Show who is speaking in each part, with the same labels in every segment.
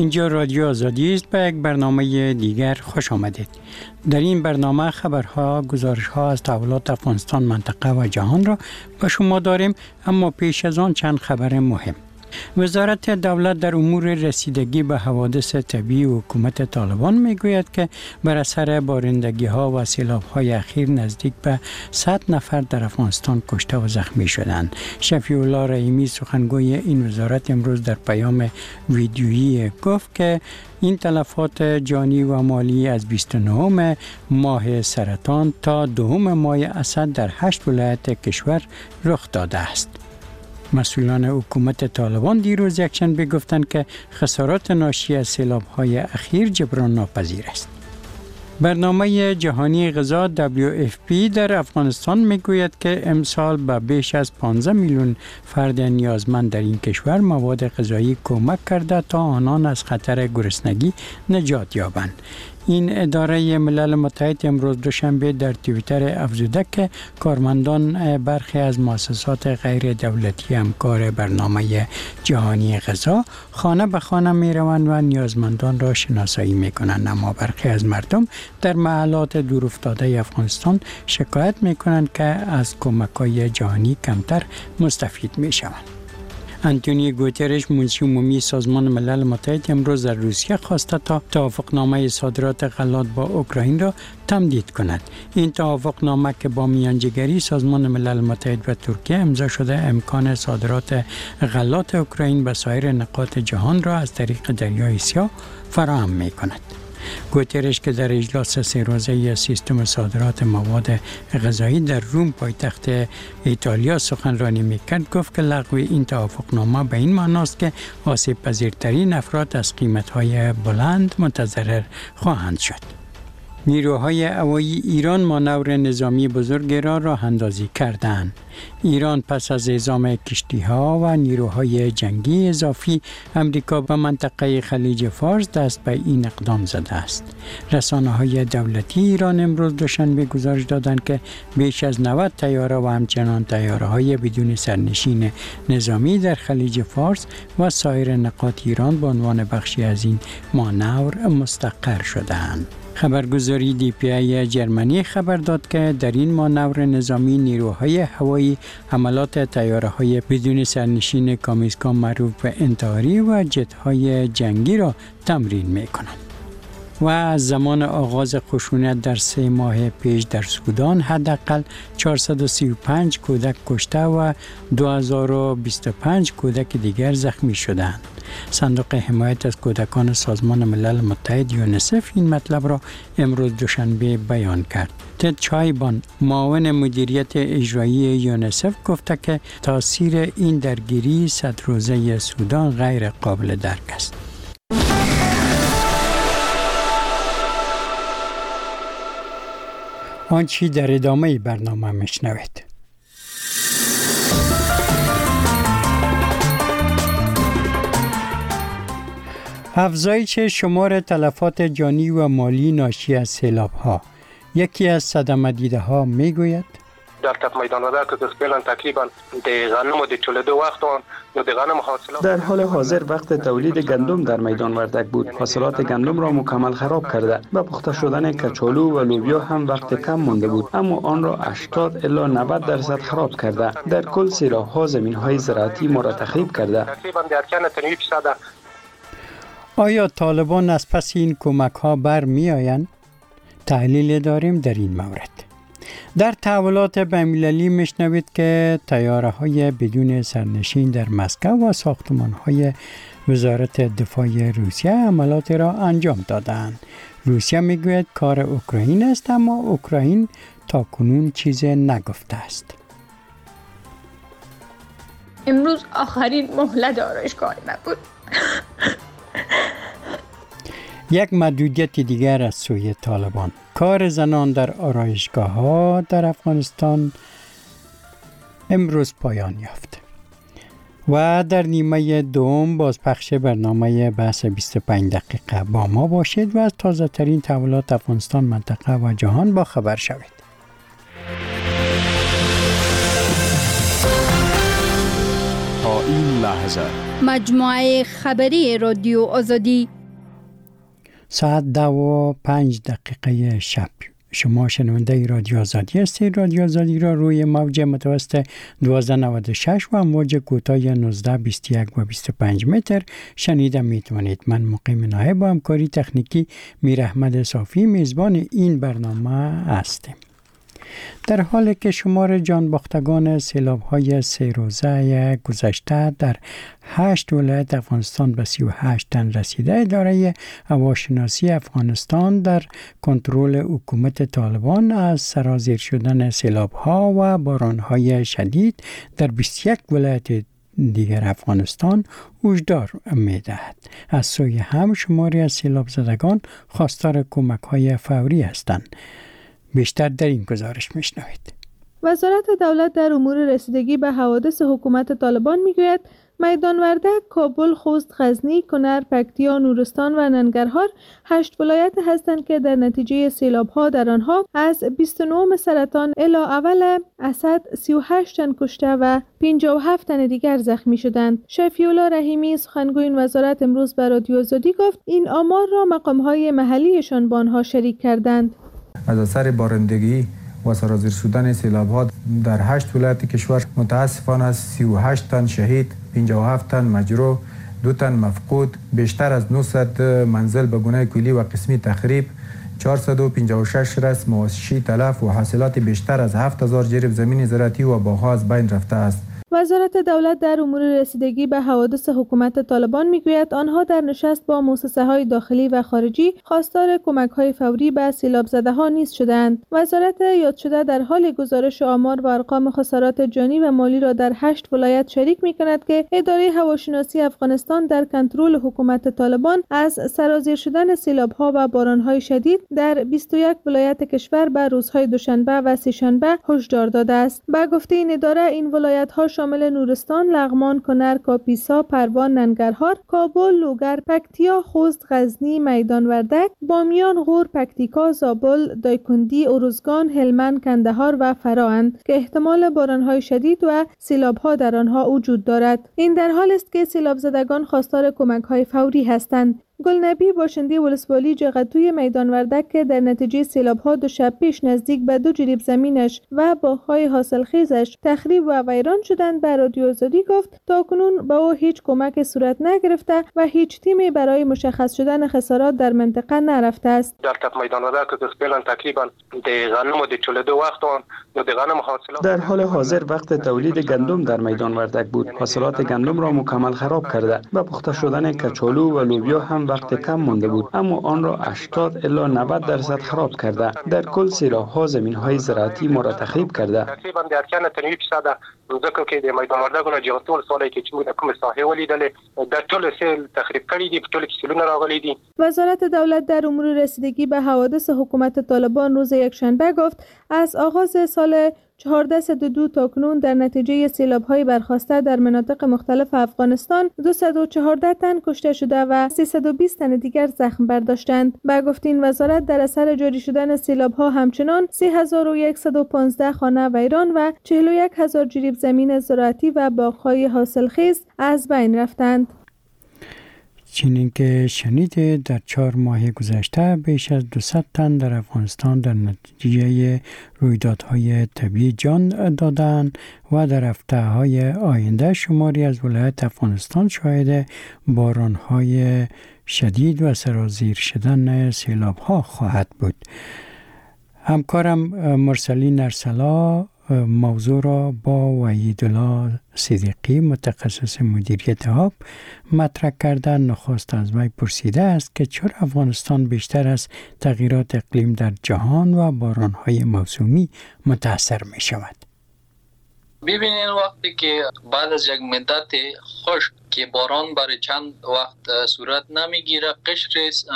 Speaker 1: اینجا رادیو آزادی است. به یک برنامه دیگر خوش آمدید. در این برنامه خبرها، گزارش‌ها از تحولات افغانستان، منطقه و جهان را به شما داریم، اما پیش از آن چند خبر مهم. وزارت دولت در امور رسیدگی به حوادث طبیعی و حکومت طالبان میگوید که بر اثر بارندگی‌ها و سیلاب‌های اخیر نزدیک به 100 نفر در افغانستان کشته و زخمی شدند. شفیع الله رحیمی سخنگوی این وزارت امروز در پیام ویدیویی گفت که این تلفات جانی و مالی از 29 ماه سرطان تا 2 ماه اسد در 8 ولایت کشور رخ داده است. مسئولان حکومت طالبان دیروز یکشنبه گفتند که خسارات ناشی از سیلاب‌های اخیر جبران ناپذیر است. برنامه جهانی غذا WFP در افغانستان میگوید که امسال به بیش از 15 میلیون فرد نیازمند در این کشور مواد غذایی کمک کرده تا آنان از خطر گرسنگی نجات یابند. این اداره ملل متحد امروز دوشنبه در توییتر افزوده که کارمندان برخی از مؤسسات غیر دولتی همکار برنامه جهانی غذا خانه به خانه می روند و نیازمندان را شناسایی می کنند، اما برخی از مردم در محلات دورافتاده افغانستان شکایت می کنند که از کمک‌های جهانی کمتر مستفید می شوند. انتونیو گوترش منشی عمومی سازمان ملل متحد امروز در روسیه خواسته تا توافقنامه صادرات غلات با اوکراین را تمدید کند. این توافقنامه که با میانجیگری سازمان ملل متحد و ترکیه امضا شده امکان صادرات غلات اوکراین به سایر نقاط جهان را از طریق دریای سیاه فراهم می کند. گوترش که در اجلاس 3 روزه سیستم صادرات مواد غذایی در روم پایتخت ایتالیا سخنرانی میکرد گفت که لغو این توافقنامه به این معناست که آسیب پذیرترین افراد از قیمت‌های بلند متضرر خواهند شد. نیروهای هوایی ایران مانور نظامی بزرگ را راه اندازی کردند. ایران پس از اعزام کشتی‌ها و نیروهای جنگی اضافی امریکا به منطقه خلیج فارس دست به این اقدام زده است. رسانه‌های دولتی ایران امروز دوشنبه گزارش دادند که بیش از 90 طیاره و همچنان طیاره‌های بدون سرنشین نظامی در خلیج فارس و سایر نقاط ایران به عنوان بخشی از این مانور مستقر شده‌اند. خبرگزاری DPI جرمنی خبر داد که در این مانور نظامی نیروهای هوایی حملات طیاره‌های بدون سرنشین کامیزکا معروف به انتحاری و جت‌های جنگی را تمرین می‌کنند. و از زمان آغاز خشونت در 3 ماه پیش در سودان حداقل 435 کودک کشته و 2025 کودک دیگر زخمی شدند. صندوق حمایت از کودکان سازمان ملل متحد یونیسف این مطلب را امروز دوشنبه بیان کرد. تد چایبان معاون مدیریت اجرایی یونیسف گفته که تاثیر این درگیری 100 روزه سودان غیر قابل درک است. آنچه در ادامه برنامه میشنوید. افزایش شمار تلفات جانی و مالی ناشی از سیلاب‌ها. یکی از صدمه دیده‌ها میگوید
Speaker 2: در تپ میدان ودا که فعلا تقریبا د غنمو د چولېدو وخت نو د غنم حاصلات
Speaker 3: در حال حاضر وقت تولید گندم در میدان وردک بود. حاصلات گندم را مکمل خراب کرده. به پخته شدن کچالو و لوبیا هم وقت کم مانده بود، اما آن را 80 الی 90% خراب کرده. در کل سیلاب‌ها زمین‌های زراعتی ما را تخریب کرده.
Speaker 2: تقریبا در کن تنوی فیصد.
Speaker 1: آیا طالبان از پس این کمک‌ها برمی آیند؟ تحلیل داریم در این مورد. در تحولات بین‌المللی میشنوید که طیاره‌های بدون سرنشین در مسکو و ساختمان‌های وزارت دفاع روسیه عملیات را انجام دادند. روسیه میگوید کار اوکراین است، اما اوکراین تاکنون چیزی نگفته است.
Speaker 4: امروز آخرین مهلت آرایشگاه من بود.
Speaker 1: یک محدودیت دیگر از سوی طالبان. کار زنان در آرایشگاه‌ها در افغانستان امروز پایان یافت. و در نیمه دوم بازپخش برنامه بحث 25 دقیقه با ما باشید و از تازه ترین تحولات افغانستان، منطقه و جهان با خبر شوید.
Speaker 5: تا این لحظه
Speaker 6: مجموعه خبری رادیو آزادی
Speaker 1: ساعت 2:05 شب. شما شنونده رادیو آزادی هستید. رادیو آزادی را روی موج متوسط 1296 و موج کوتاه 19، 21 و 25 متر شنیده میتونید. من مقیم نایب با همکاری تکنیکی میر احمد صافی میزبان این برنامه هستیم. در حالی که شمار جانباختگان سیلاب‌های 3 روزه گذشته در 8 ولایت افغانستان به 38 تن رسیده، اداره هواشناسی افغانستان در کنترل حکومت طالبان از سرازیر شدن سیلاب‌ها و باران‌های شدید در 21 ولایت دیگر افغانستان هشدار می‌دهد. از سوی هم شماری از سیلاب زدگان خواستار کمک‌های فوری هستند. بیشتر در این گزارش میشنوید.
Speaker 7: وزارت دولت در امور رسیدگی به حوادث حکومت طالبان میگوید میدان وردک، کابل، خوست، غزنی، کنر، پکتیا، نورستان و ننگرهار 8 ولایت هستند که در نتیجه سیلاب‌ها در آنها از 29 سرطان الی اول اسد 38 تن کشته و 57 تن دیگر زخمی شدند. شفیع الله رحیمی سخنگوی این وزارت امروز به رادیو آزادی گفت این آمار را مقام‌های محلیشان با آنها شریک کردند.
Speaker 8: از اثر بارندگی و سرازیر شدن سیلاب‌ها در 8 ولایت کشور متاسفانه 38 تن شهید، 57 تن مجروح، 2 تن مفقود، بیشتر از 900 منزل به گونه کلی و قسمی تخریب، 456 رس مواشی تلف و حاصلات بیشتر از 7000 جریب زمین زراعتی و باغ‌ها از بین رفته است.
Speaker 7: وزارت دولت در امور رسیدگی به حوادث حکومت طالبان میگوید آنها در نشست با مؤسسه‌های داخلی و خارجی خواستار کمک‌های فوری به سیلاب زده‌ها نیز شدند. وزارت یاد شده در حال گزارش آمار و ارقام خسارات جانی و مالی را در 8 ولایت شریک می‌کند که اداره هواشناسی افغانستان در کنترل حکومت طالبان از سرازیر شدن سیلاب‌ها و باران‌های شدید در 21 ولایت کشور به روزهای دوشنبه و سه‌شنبه هشدار داده است. به گفته این اداره این ولایت‌ها شامل نورستان، لغمان، کنر، کاپیسا، پروان، ننگرهار، کابل، لوگر، پکتیا، خوست، غزنی، میدان وردک، بامیان، غور، پکتیکا، زابل، دایکندی، اروزگان، هلمند، کندهار و فرااند که احتمال باران‌های شدید و سیلاب‌ها در آنها وجود دارد. این در حال است که سیلاب زدگان خواستار کمک‌های فوری هستند. گلنبی باشنده ولسوالی جغتوی میدان وردک که در نتیجه سیلاب‌ها 2 شب پیش نزدیک به 2 جریب زمینش و باغ‌های حاصلخیزش تخریب و ویران شدند به رادیو آزادی گفت تاکنون به او هیچ کمک صورت نگرفته و هیچ تیمی برای مشخص شدن خسارات در منطقه نرفته است.
Speaker 2: در تپ میدان وردک که فعلا تقریبا د غنم د چولده وخت و د غنم حاصلات
Speaker 3: در حال حاضر وقت تولید گندم در میدان وردک بود. حاصلات گندم را مکمل خراب کرده و پخته شدن کچالو و لوبیا هم وقت کم مانده بود، اما آن را 80 الی 90% خراب کرده. در کل سیلاب‌ها زمین‌های زراعتی ما را تخریب کرده.
Speaker 2: تقریبا د 98% ځکه کې د میدان وردک نه جو ټول سوالای کې چې موږ کوم ساحه ولیدلې د ټول سیل تخریب کړي دي، ټول کې سیلونه راغلي دي.
Speaker 7: وزارت دولت در امور رسیدگی به حوادث حکومت طالبان روز یکشنبه گفت از آغاز سال 1402 تاکنون در نتیجه سیلاب‌های برخاسته در مناطق مختلف افغانستان 214 تن کشته شده و 320 تن دیگر زخم برداشتند. به گفته این وزارت در اثر جاری شدن سیلاب‌ها همچنان 3115 خانه ویران و 41000 جریب زمین زراعتی و باغ‌های حاصلخیز از بین رفتند.
Speaker 1: چنین که شنیده در 4 ماه گذشته بیش از 200 تن در افغانستان در نتیجه رویدادهای طبیعی جان دادند و در هفته‌های آینده شماری از ولایت افغانستان شاهد بارانهای شدید و سرازیر شدن سیلاب‌ها خواهد بود. همکارم مرسلین ارسلا موضوع را با وحیدالله صدیقی متخصص مدیریت آب مطرح کرده. نخست از وی پرسیده است که چرا افغانستان بیشتر از تغییرات اقلیم در جهان و بارانهای موسمی متاثر می شود؟
Speaker 9: ببینید وقتی که بعد از یک مدت خشک که باران برای چند وقت صورت نمیگیره، قشر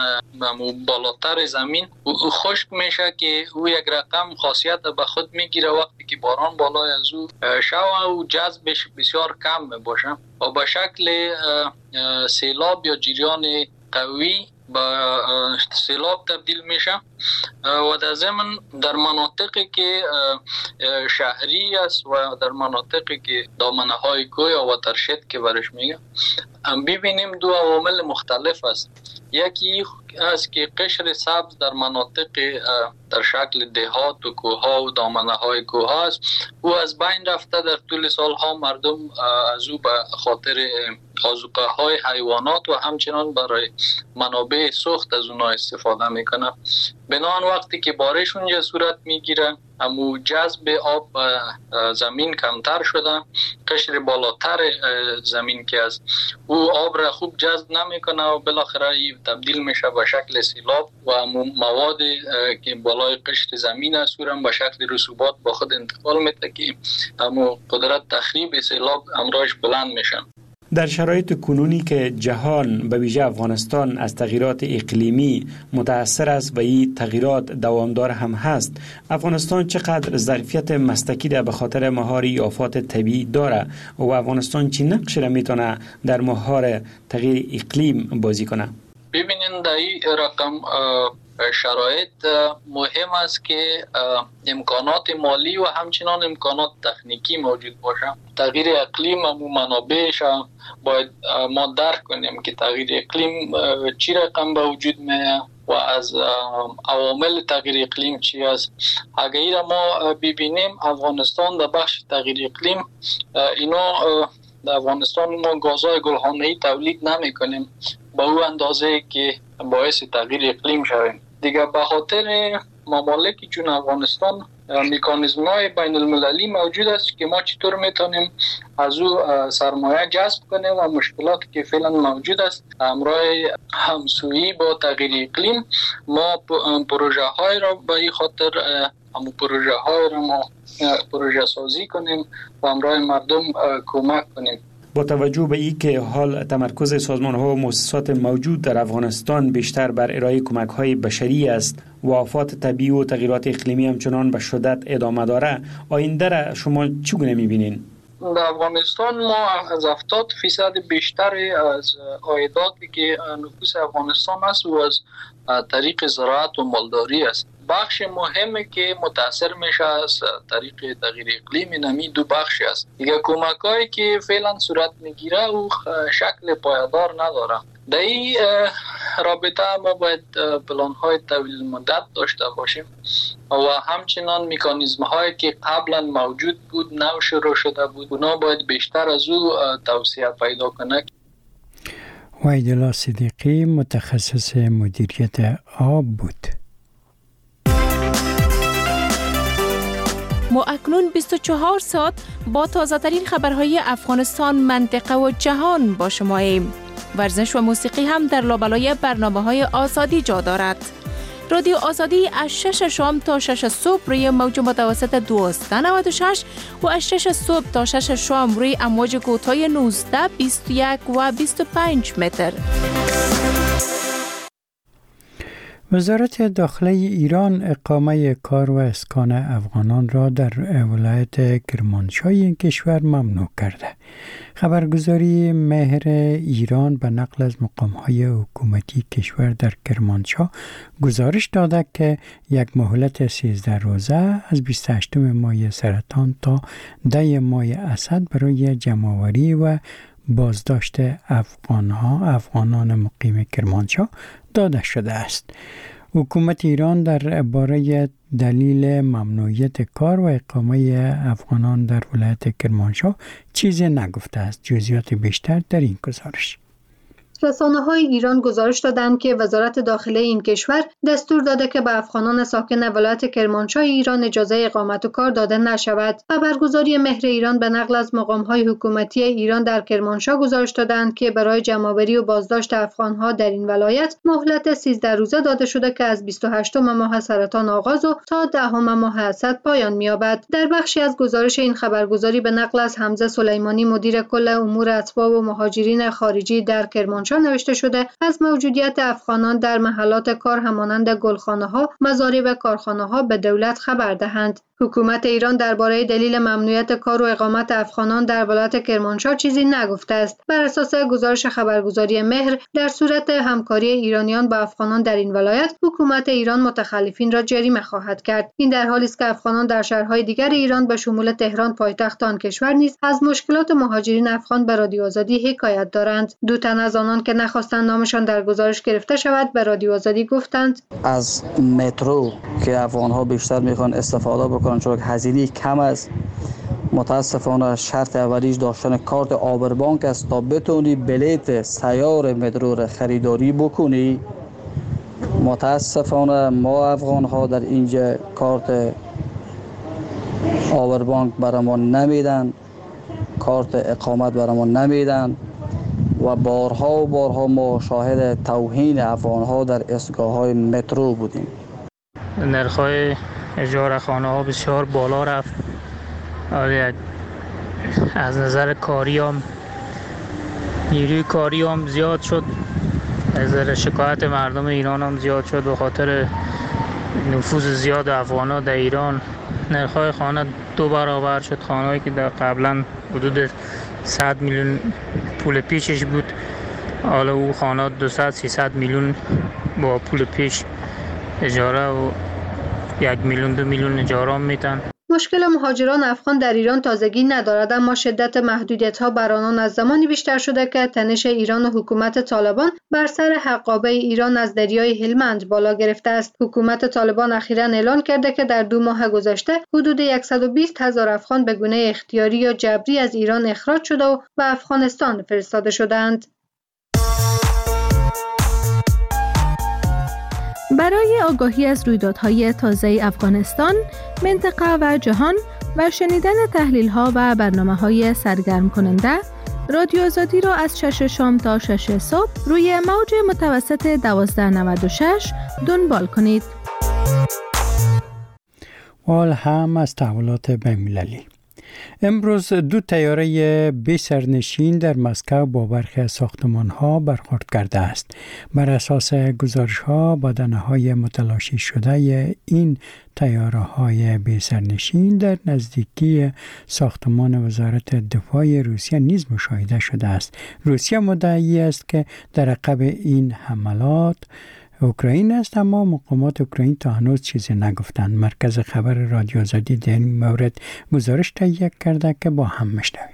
Speaker 9: بالاتر زمین خشک میشه که او یک رقم خاصیت به خود میگیره. وقتی که باران بالای از او شوه و جذبش بسیار کم باشه و به شکل سیلاب یا جریان قوی به سیلاب تبدیل میشه و در ضمن در مناطقی که شهری است و در مناطقی که دامنه های کوه یا واترشد که برش میگه ببینیم دو عوامل مختلف است. یکی است که قشر سبز در مناطق در شکل دهات و کوه و دامنه های کوه است او از بین رفته. در طول سالها مردم از او به خاطر آذوقه های حیوانات و همچنان برای منابع سوخت از اونها استفاده میکنه. بنابراین وقتی که بارش اونجا صورت میگیره امو جذب آب زمین کمتر شده، قشر بالاتر زمین که از او آب را خوب جذب نمیکنه و بالاخره تبدیل میشه به شکل سیلاب و مواد که بالای قشر زمین است او را به شکل رسوبات با خود انتقال میده که امو قدرت تخریب سیلاب امراش بلند میشن.
Speaker 3: در شرایط کنونی که جهان به ویژه افغانستان از تغییرات اقلیمی متأثر است و این تغییرات دوامدار هم هست، افغانستان چقدر ظرفیت مسلکی به خاطر مهار آفات طبیعی داره و افغانستان چه نقشی را میتونه در مهار تغییر اقلیم بازی کنه؟
Speaker 9: ببینین در این رقم شرایط مهم است که امکانات مالی و همچنان امکانات تکنیکی موجود باشه. تغییر اقلیم و منابعش باید ما درک کنیم که تغییر اقلیم چی رقم به وجود میاد و از عوامل تغییر اقلیم چی است. اگر ما ببینیم افغانستان در بخش تغییر اقلیم در افغانستان ما گازهای گلخانه‌ای تولید نمی کنیم با او اندازه که باعث تغییر اقلیم شویم. دیگه به خاطر ممالکی چون افغانستان مکانیزم‌های بین المللی موجود است که ما چطور میتونیم از او سرمایه جذب کنیم و مشکلاتی که فعلا موجود است همراه همسویی با تغییر اقلیم ما پروژه های را به این خاطر پروژه سازی کنیم و همراه مردم کمک کنیم.
Speaker 3: با توجه به این که حال تمرکز سازمان‌ها و مؤسسات موجود در افغانستان بیشتر بر ارائه کمک‌های بشری است و آفات طبیعی و تغییرات اقلیمی همچنان به شدت ادامه داره، آینده را شما چگونه می‌بینید؟
Speaker 9: در افغانستان ما از 70% بیشتر از عایداتی که نفوس افغانستان است و از طریق زراعت و مالداری است. بخش مهمی که متاثر میشه از طریق تغییر اقلیم نمی دو بخش است. دیگه کمکایی که فعلا صورت میگیره او شکل پایدار نداره. در این رابطه ما باید پلان‌های طویل مدت داشته باشیم و همچنان مکانیزم‌هایی که قبلا موجود بود نو شروع شده بود اونا باید بیشتر از او توسعه پیدا کنه.
Speaker 1: وحیدالله صدیقی متخصص مدیریت آب بود.
Speaker 5: ما اکنون 24 ساعت با تازه‌ترین خبرهای افغانستان، منطقه و جهان با شماییم. ورزش و موسیقی هم در لابلای برنامه‌های آزادی جا دارد. رادیو آزادی از 6 شام تا 6 صبح روی موج متوسط 1296 و از 6 صبح تا 6 شام روی امواج کوتاه 19، 21 و 25 متر.
Speaker 1: وزارت داخله ایران اقامه کار و اسکان افغانان را در ولایت کرمانشاه این کشور ممنوع کرده. خبرگزاری مهر ایران به نقل از مقام‌های حکومتی کشور در کرمانشاه گزارش داده که یک مهلت 13 روزه از 28 ماه سرطان تا 10 ماه اسد برای جمع‌آوری و بازداشت افغانان مقیم کرمانشاه داده شده است. حکومت ایران درباره دلیل ممنوعیت کار و اقامه افغانان در ولایت کرمانشاه چیزی نگفته است. جزئیات بیشتر در این گزارش.
Speaker 10: رسانه‌های ایران گزارش دادند که وزارت داخله این کشور دستور داده که به افغانان ساکن ولایت کرمانشاه ایران اجازه اقامت و کار داده نشود. خبرگزاری مهر ایران به نقل از مقام‌های حکومتی ایران در کرمانشاه گزارش دادند که برای جمع‌آوری و بازداشت افغان‌ها در این ولایت مهلت 13 روزه داده شده که از 28 ماه سرطان آغاز و تا 10 ماه اسد پایان می‌یابد. در بخشی از گزارش این خبرگزاری به نقل از حمزه سلیمانی مدیر کل امور اتباع و مهاجرین خارجی در کرمانشاه کرمانشاه نوشته شده از موجودیت افغانان در محلات کار همانند گلخانه‌ها، مزارع و کارخانه‌ها به دولت خبر دهند. حکومت ایران درباره دلیل ممنوعیت کار و اقامت افغانان در ولایت کرمانشاه چیزی نگفته است. بر اساس گزارش خبرگزاری مهر، در صورت همکاری ایرانیان با افغانان در این ولایت، حکومت ایران متخلفین را جریمه خواهد کرد. این در حالی است که افغانان در شهرهای دیگر ایران به شمول تهران پایتخت آن کشور نیز از مشکلات مهاجرین افغان به رادیو آزادی حکایت دارند. دو تن از آنان که نخواستند نامشان در گزارش گرفته شود به رادیو آزادی گفتند
Speaker 11: از مترو که افغان‌ها بیشتر میخوان استفاده بکنن چون هزینه کم است. متاسفانه شرط اولیش داشتن کارت آبربانک است تا بتونی بلیت سیار مترو را خریداری بکنی. متاسفانه ما افغان ها در اینجا کارت آبربانک برامون نمیدن، کارت اقامت برامون نمیدن و بارها ما شاهد توهین افغان ها در ایستگاه های مترو بودیم.
Speaker 12: نرخ‌های اجاره خانه ها بسیار بالا رفت. از نظر کاری هم نیروی کاری هم زیاد شد. از نظر شکایت مردم ایران هم زیاد شد به خاطر نفوذ زیاد افغان‌ها در ایران. نرخ‌های خانه 2 برابر شد. خانه‌ای که در قبلا حدود 100 میلیون پول پیشش بود، حالا او خانه 200-300 میلیون با پول پیش اجاره و 1 میلیون 2 میلیون اجاره میتن.
Speaker 10: مشکل مهاجران افغان در ایران تازگی ندارد، اما شدت محدودیت‌ها بر آنان از زمانی بیشتر شده که تنش ایران و حکومت طالبان بر سر حقابه ایران از دریای هلمند بالا گرفته است. حکومت طالبان اخیراً اعلان کرده که در 2 ماه گذشته حدود 120,000 افغان به گونه اختیاری یا جبری از ایران اخراج شده و به افغانستان فرستاده شدند.
Speaker 7: برای آگاهی از رویدادهای تازه افغانستان، منطقه و جهان و شنیدن تحلیل‌ها و برنامه‌های سرگرم کننده، رادیو آزادی را از 6 شام تا 6 صبح روی موج متوسط 1296 دنبال کنید.
Speaker 1: حال هم از تحولات بین‌المللی. امروز 2 طیاره بی سرنشین در مسکو با برخی از ساختمان‌ها برخورد کرده است. بر اساس گزارش‌ها بدنه‌های متلاشی شده این طیاره‌های بی سرنشین در نزدیکی ساختمان وزارت دفاع روسیه نیز مشاهده شده است. روسیه مدعی است که در عقب این حملات اوکراین است، اما مقامات اوکراین تا هنوز چیزی نگفتند. مرکز خبر رادیو آزادی در این مورد گزارش تهیه کرده که با هم میشنویم.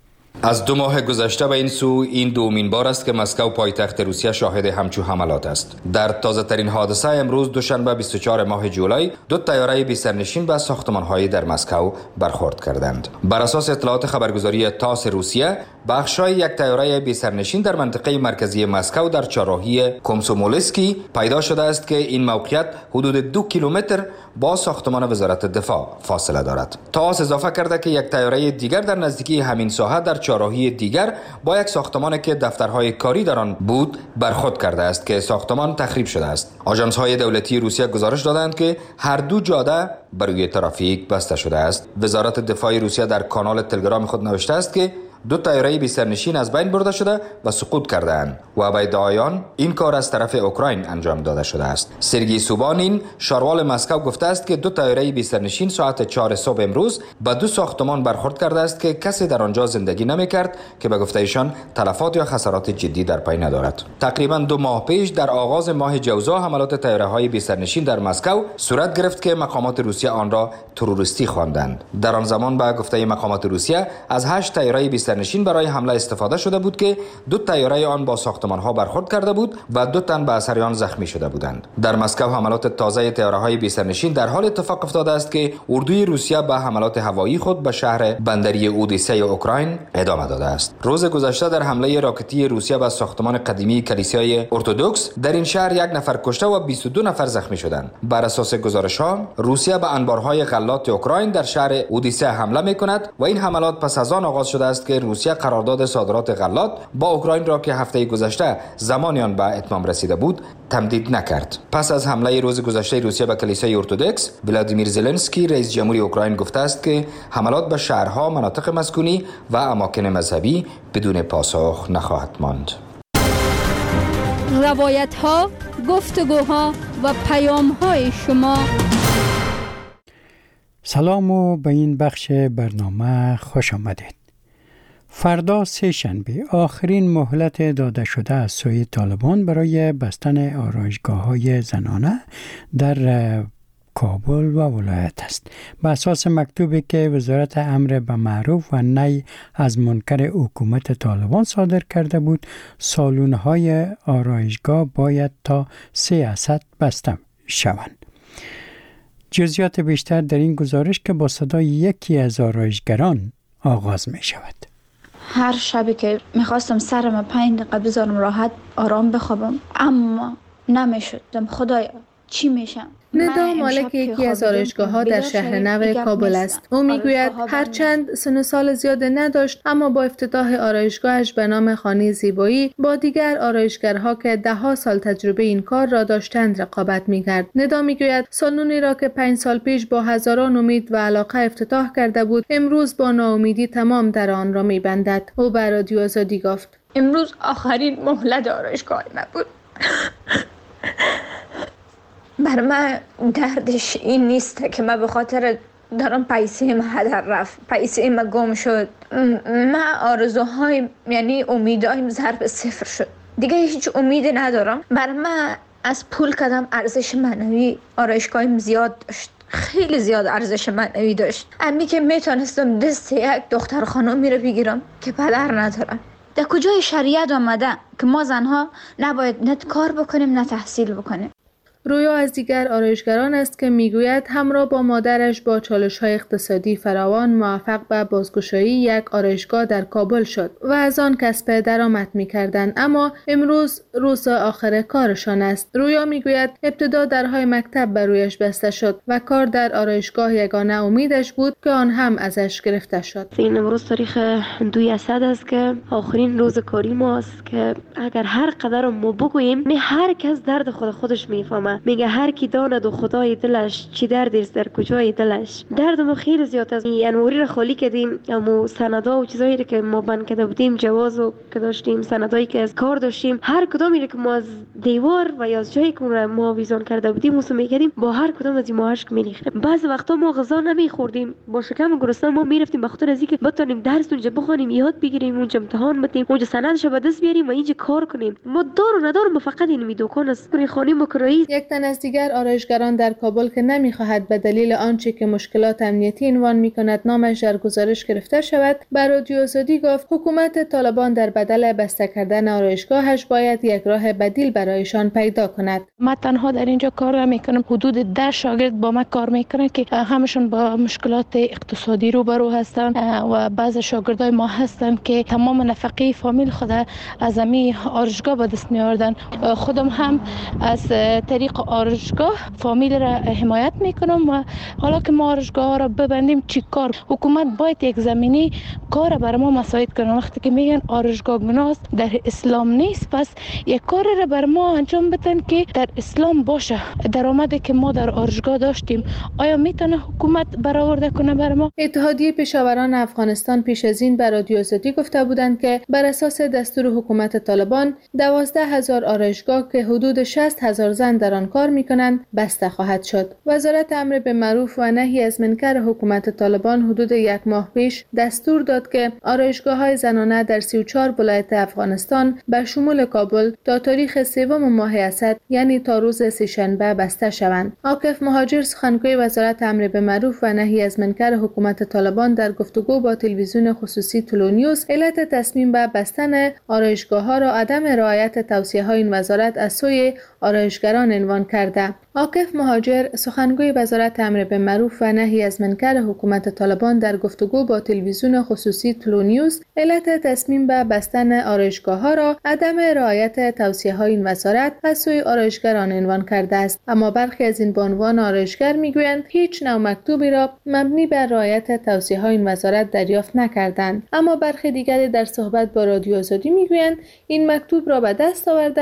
Speaker 13: از 2 ماه گذشته به این سو این دومین بار است که مسکو پایتخت روسیه شاهد همچو حملات است. در تازه ترین حادثه امروز دوشنبه 24 ماه جولای 2 طیاره بی سرنشین به ساختمان‌های در مسکو برخورد کردند. بر اساس اطلاعات خبرگزاری تاس روسیه، بخشای یک طیاره بی سرنشین در منطقه مرکزی مسکو در چهارراهی کومسومولسکی پیدا شده است که این موقعیت حدود 2 کیلومتر با ساختمان وزارت دفاع فاصله دارد. تاس اضافه کرده که یک طیاره دیگر در نزدیکی همین ساحه در چهارراهی دیگر با یک ساختمان که دفترهای کاری در آن بود برخورد کرده است که ساختمان تخریب شده است. آژانس‌های دولتی روسیه گزارش دادند که هر 2 جاده بر روی ترافیک بسته شده است. وزارت دفاع روسیه در کانال تلگرام خود نوشته است که 2 طیاره بی سرنشین از بین برده شده و سقوط کردند و به ادعای آن این کار از طرف اوکراین انجام داده شده است. سرگئی سوبانین شاروال مسکو گفته است که 2 طیاره بی سرنشین ساعت 4 صبح امروز به 2 ساختمان برخورد کرده است که کسی در آنجا زندگی نمی‌کرد که به گفته ایشان تلفات یا خسارات جدی در پی ندارد. تقریباً 2 ماه پیش در آغاز ماه جوزا حملات طیاره‌های بی سرنشین در مسکو صورت گرفت که مقامات روسیه آن را تروریستی خواندند. در آن زمان به گفته مقامات روسیه از 8 طیاره بی سرنشین برای حمله استفاده شده بود که 2 طیاره آن با ساختمان‌ها برخورد کرده بود و 2 تن به اثر آن زخمی شده بودند. در مسکو حملات تازه طیاره‌های بی سرنشین در حال اتفاق افتاده است که اردوی روسیه به حملات هوایی خود به شهر بندری اودیسه اوکراین ادامه داده است. روز گذشته در حمله راکتی روسیه به ساختمان قدیمی کلیسای ارتدوکس در این شهر 1 نفر کشته و 22 نفر زخمی شدند. بر اساس گزارش‌ها روسیه به انبارهای غلات اوکراین در شهر اودیسه حمله می‌کند و این حملات پس از آن آغاز شده است که روسیه قرارداد صادرات غلات با اوکراین را که هفته گذشته زمانی آن به اتمام رسیده بود تمدید نکرد. پس از حمله روز گذشته روسیه به کلیسای ارتدوکس، ولادیمیر زلنسکی رئیس جمهوری اوکراین گفته است که حملات به شهرها، مناطق مسکونی و اماکن مذهبی بدون پاسخ نخواهد ماند.
Speaker 6: روایت ها، گفتگوها و پیام های شما.
Speaker 1: سلام و به این بخش برنامه خوش آمدید. فردا سه شنبه آخرین مهلت داده شده از سوی طالبان برای بستن آرایشگاه‌های زنانه در کابل و ولایت است. به اساس مکتوبی که وزارت امر به معروف و نهی از منکر حکومت طالبان صادر کرده بود، سالن‌های آرایشگاه باید تا 3 اسد بسته شوند. جزئیات بیشتر در این گزارش که با صدای یکی از آرایشگران آغاز می شود.
Speaker 14: هر شبی که میخواستم سرم 5 دقیقه بذارم راحت آرام بخوابم، اما نمیشد. خدایا چی میشم؟
Speaker 7: ندا مالک یکی از آرایشگاه‌ها در شهر نو کابل است. او میگوید هرچند سن و سال زیاد نداشت، اما با افتتاح آرایشگاهش به نام خانه زیبایی با دیگر آرایشگرها که 10 سال تجربه این کار را داشتند رقابت می‌کرد. ندا میگوید سالنی را که 5 سال پیش با هزاران امید و علاقه افتتاح کرده بود، امروز با ناامیدی تمام در آن را می‌بندد. او به رادیو آزادی گفت:
Speaker 4: امروز آخرین مهلت آرایشگاه من بود. بر من دردش این نیست که من به خاطر دارم پیسه ما هدر رفت، پیسه ما گم شد، من آرزوهای یعنی امیدهایم ضرب 0 شد، دیگه هیچ امیدی ندارم. بر من از پول کدام ارزش معنوی آرایشگاهیم زیاد داشت، خیلی زیاد ارزش معنوی داشت. امی که میتونستم دست یک دختر خانم میره بگیرم که پدر ندارم. در کجای شریعت آمده که ما زنها نباید نه کار بکنیم نه تحصیل بکنیم؟
Speaker 7: رویا از دیگر آرایشگران است که میگوید همراه با مادرش با چالش‌های اقتصادی فراوان موفق به بازگشایی یک آرایشگاه در کابل شد و از آن کسب درآمد می‌کردند، اما امروز روز آخر کارشان است. رویا میگوید ابتدا درهای مکتب بر رویش بسته شد و کار در آرایشگاه یگانه امیدش بود که آن هم ازش گرفته شد.
Speaker 15: این امروز تاریخ 2 اسد است که آخرین روز کاری ماست که اگر هر قدر ما بگوییم نه هر کس درد خودش میفهمه. میگه هر کی داند و خدای دلش چی دردی است در کجای دلش. درد ما خیلی زیاد است. انوری را خالی کردیم، اما سندا و چیزایی که ما بند کرده بودیم، جوازو که داشتیم، سندایی که از کار داشتیم، هر کدومی که ما از دیوار و یا از جایی که ما ویزان کرده بودیم موسو میکردیم، با هر کدوم از این ماهاش میریختیم. بعضی وقتا ما غذا نمیخوردیم، با شکم گرسنه ما میرفتیم به خاطر از اینکه بتونیم درس اونجا بخونیم، یاد بگیریم، اونجا امتحان بدیم، اونجا سندش به دست بیاریم و اینجا کار کنیم. ما دار و ندار فقط این دکان است خانه مکرایی.
Speaker 7: یک تن از دیگر آرایشگران در کابل که نمیخواهد به دلیل آنچه که مشکلات امنیتی عنوان میکند نامش در گزارش گرفته شود، بر رادیو آزادی گفت حکومت طالبان در بدل بسته کردن آرایشگاهش باید یک راه بدیل برایشان پیدا کند.
Speaker 16: من تنها در اینجا کار میکنم، حدود 10 شاگرد با من کار میکنن که همشون با مشکلات اقتصادی روبرو هستن و بعضی شاگردای ما هستن که تمام نفقه فامیل خود از همین آرایشگاه به دست میآوردن. خودم هم از طریق آرایشگاه فامیل را حمایت میکنم و حالا که ما آرایشگاه را ببندیم چی کار؟ حکومت باید یک زمینی کار برای ما مساعد کنه. وقتی که میگن آرایشگاه گناه است، در اسلام نیست، پس یک کار را برای ما انجام بدن که در اسلام باشه. درآمدی که ما در آرایشگاه داشتیم آیا میتونه حکومت برآورده کنه برای ما؟
Speaker 7: اتحادیه پیشاوران افغانستان پیش از این به رادیو آزادی گفته بودند که بر اساس دستور حکومت طالبان 12,000 آرایشگاه که حدود 60,000 زن در آن کار میکنند بسته خواهد شد. وزارت امر به معروف و نهی از منکر حکومت طالبان حدود 1 ماه پیش دستور داد که آرایشگاه‌های زنانه در 34 ولایت افغانستان به شمول کابل تا تاریخ 3 ماه اسد یعنی تا روز سه‌شنبه بسته شوند. عاکف مهاجر سخنگوی وزارت امر به معروف و نهی از منکر حکومت طالبان در گفتگو با تلویزیون خصوصی طلوع نیوز علت تصمیم به بستن آرایشگاه‌ها را عدم رعایت توصیه‌های این وزارت از سوی آرایشگران عنوان کرده. عاکف مهاجر سخنگوی وزارت امر به معروف و نهی از منکر حکومت طالبان در گفتگو با تلویزیون خصوصی طلوع نیوز علت تصمیم به بستن آرایشگاه‌ها را عدم رعایت توصیه‌های این وزارت از سوی آرایشگران عنوان کرده است، اما برخی از این بانوان آرایشگر میگویند هیچ نوع مکتوبی را مبنی بر رعایت توصیه‌های این وزارت دریافت نکردند، اما برخی دیگری در صحبت با رادیو آزادی میگویند این مکتوب را به دست آوردند،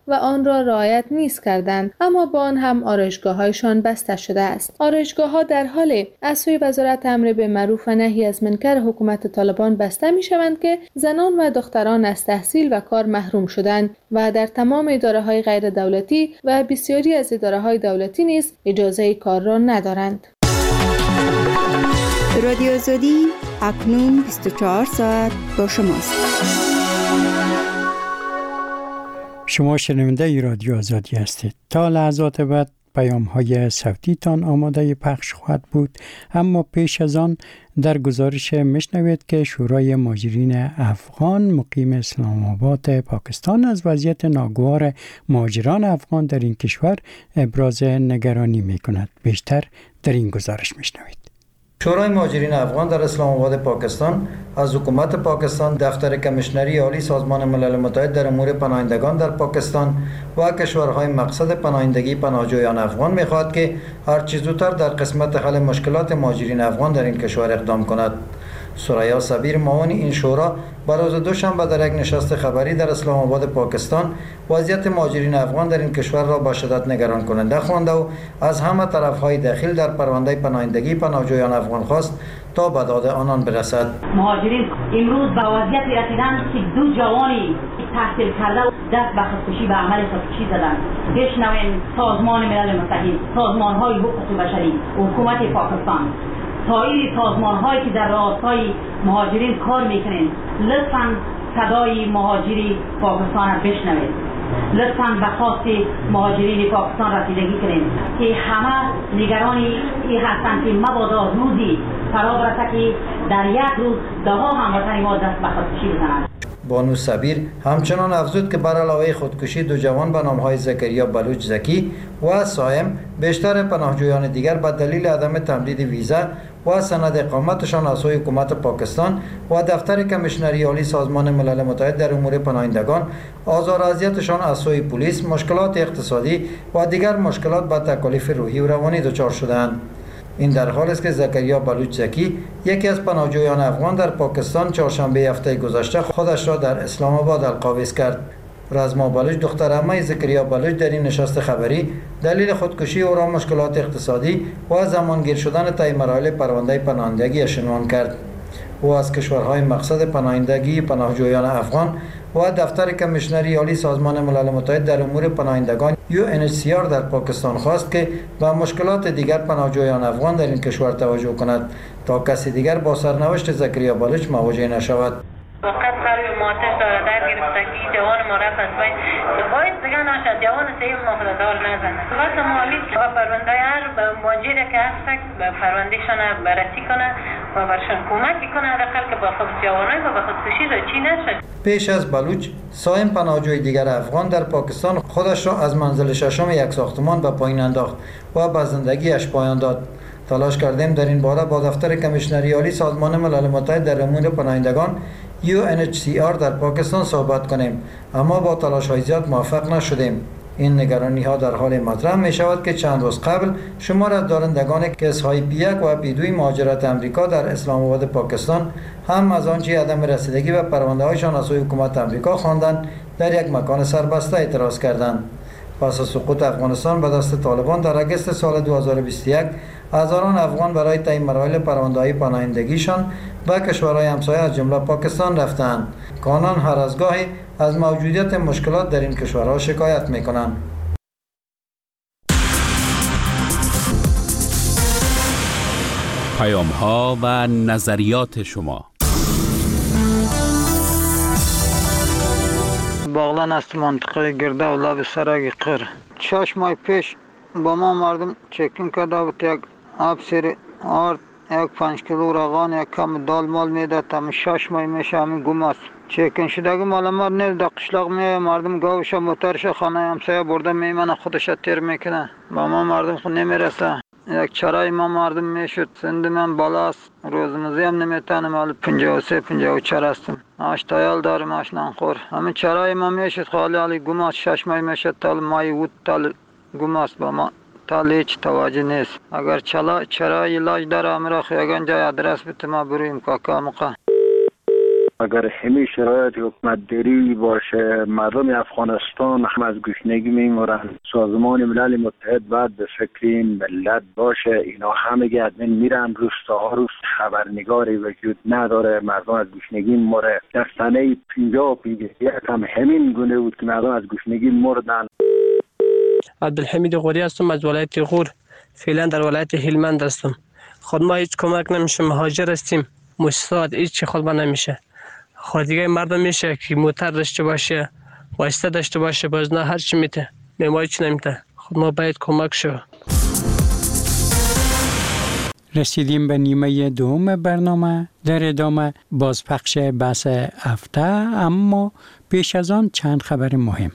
Speaker 7: و آن را رعایت نیز کردند، اما با آن هم آرایشگاه‌هایشان بسته شده است. آرایشگاه‌ها در حال از سوی وزارت امر بالمعروف و نهی از منکر حکومت طالبان بسته می‌شوند که زنان و دختران از تحصیل و کار محروم شدند و در تمام اداره‌های غیر دولتی و بسیاری از اداره‌های دولتی نیز اجازه کار را ندارند.
Speaker 17: رادیو آزادی اکنون 24 ساعت با شماست.
Speaker 1: شما شنونده رادیو آزادی هستید. تا لحظات بعد پیام‌های صوتی تان آماده پخش خواهد بود، اما پیش از آن در گزارش میشنوید که شورای مهاجرین افغان مقیم اسلام آباد پاکستان از وضعیت ناگوار مهاجران افغان در این کشور ابراز نگرانی می‌کند. بیشتر در این گزارش میشنوید.
Speaker 18: شورای مهاجرین افغان در اسلام آباد پاکستان از حکومت پاکستان، دفتر کمیشنری عالی سازمان ملل متحد در امور پناهندگان در پاکستان و کشورهای مقصد پناهندگی پناهجویان افغان می‌خواهد که هر چه زودتر در قسمت حل مشکلات مهاجرین افغان در این کشور اقدام کند. ثریا صبیر معاون این شورا بر روز دوشنبه در یک نشست خبری در اسلام آباد پاکستان وضعیت مهاجرین افغان در این کشور را با شدت نگران کننده خوانده و از همه طرف‌های داخل در پرونده پناهندگی پناهجویان افغان خواست تا به داد آنان برسد.
Speaker 19: مهاجرین امروز به وضعیتی رسیدند که دو جوانی تحصیل کرده و دست به خودکشی به عمل خودکشی زدند. بشنویم سازمان ملل متحد، سازمان‌های حقوق بشری، حکومت پاکستان، سایر سازمان‌هایی که در راستای مهاجرین کار می‌کنند، لطفاً صدای مهاجری پاکستان را بشنوید. لطفاً به خواست مهاجرین پاکستان رسیدگی کنید که همه نگرانی این هستند که مبادا روزی فرا برسد که در یک روز ده‌ها هموطن ما دست به خودکشی بزنند.
Speaker 18: بانو صبیر همچنان افزود که بر علاوه خودکشی دو جوان به نام‌های زکریا بلوچ زکی و سایم بیشتر پناهجویان دیگر به دلیل عدم تمدید ویزا و سند اقامتشان از سوی حکومت پاکستان و دفتر کمیشنری عالی سازمان ملل متحد در امور پناهندگان، آزار و اذیتشان از سوی پلیس، مشکلات اقتصادی و دیگر مشکلات با تکالیف روحی و روانی دچار شدند. این در حالی است که زکریا بلوچ زکی، یکی از پناهجویان افغان در پاکستان، چهارشنبه هفته گذشته خودش را در اسلام آباد القابض کرد. رزما بلوچ، دختر عمه زکریا بلوچ، در این نشست خبری دلیل خودکشی او را مشکلات اقتصادی و زمانگیر شدن طی مراحل پرونده پناهندگی عنوان کرد. او از کشورهای مقصد پناهندگی پناهجویان افغان و دفتر کمیشنری عالی سازمان ملل متحد در امور پناهندگان UNHCR در پاکستان خواست که به مشکلات دیگر پناهجویان افغان در این کشور توجه کند تا کسی دیگر با سرنوشت زکریا بلوچ مواجه نشود.
Speaker 20: وقت قلب ماتش داره در گرفتگی جوان ما رفت از باید دیگه نشد جوان سیم مفردال نزنه وقت مالی و پرونده هر ماجره که هست پرونده شانه بررسی کنه و برشان کمک کنه حداقل که با خود جوانای و با خودکشی را چی نشد.
Speaker 18: پیش از بلوچ، سایم پناهجوی دیگر افغان در پاکستان خودش را از منزل ششم یک ساختمان به پایین انداخت و به زندگیش پایان داد. تلاش کردیم در این باره با دفتر کمیشنری عالی سازمان ملل متحد در امور پناهندگان UNHCR در پاکستان صحبت کنیم، اما با تلاش‌های زیاد موفق نشدیم. این نگرانی ها در حال مطرح می شود که چند روز قبل شمار از دارندگان کیس‌های P1 و P2 مهاجرت امریکا در اسلام آباد پاکستان هم از آنچه عدم رسیدگی به پرونده‌هایشان از سوی حکومت امریکا خواندند در یک مکان سربسته اعتراض کردند. پس از سقوط افغانستان به دست طالبان در اگست سال 2021 هزاران افغان برای طی مراحل پرونده‌های پناهندگیشان به کشورهای همسایه از جمله پاکستان رفتند که آنان هر از گاهی از موجودیت مشکلات در این کشورها شکایت می‌کنند.
Speaker 21: پیام‌ها و نظریات شما.
Speaker 22: باغلان است منطقه گرده و لب سرک قر. 6 ماه پیش با ما مردم چکین کرده بود، یک آب سیر آرد، یک 5 کیلو روغن، یک کم دال مال میداد. تا 6 ماه میشه همین گم است. چکین شدگی مال ما نیست. در قشلاق می مردم گاوش موترش خانه همسایه برده میمنه خودش تیر میکنه. با ما مردم خود نمیرسه. یک چرای ما مردم میشد. سند من بالاست. روزمزی هم نمیتونم. حالا 53 54 هستم. آش تایال دارم، آش نانخور. همین چرای ما میشد خالی گم است. 6 ماه میشد تا مای بود تا گم است. با ما تا هیچ توجه نیست. اگر چرای علاج داره امرا خیاگان جای آدرس بده ما بریم کاکا مقا.
Speaker 2: اگر همین شرایط حکومت داری باشه، مردم افغانستان هم از گشنگی میمورن. سازمان ملل متحد باید به فکر این ملت باشه. اینا همگی ادمین میرن، روستاها روز خبرنگاری وجود نداره، مردم از گشنگی مره. در سنه 50 هم همین گونه بود که مردم از گشنگی مردن.
Speaker 8: عبدالحمید غوری هستم از ولایت غور. فعلا در ولایت هلمند هستم. خود ما هیچ کمک نمیشه، مهاجر هستیم. مستعد هیچ خود ما نمیشه. خود دیگه مردم میشه که موتر داشته باشه، واسطه داشته باشه، باز نه هر چی میته. ما هیچ نمیته. خود ما باید کمک شو.
Speaker 1: رسیدیم به نیمه دوم برنامه. در ادامه بازپخش بحث هفته، اما پیش از آن چند خبر مهم.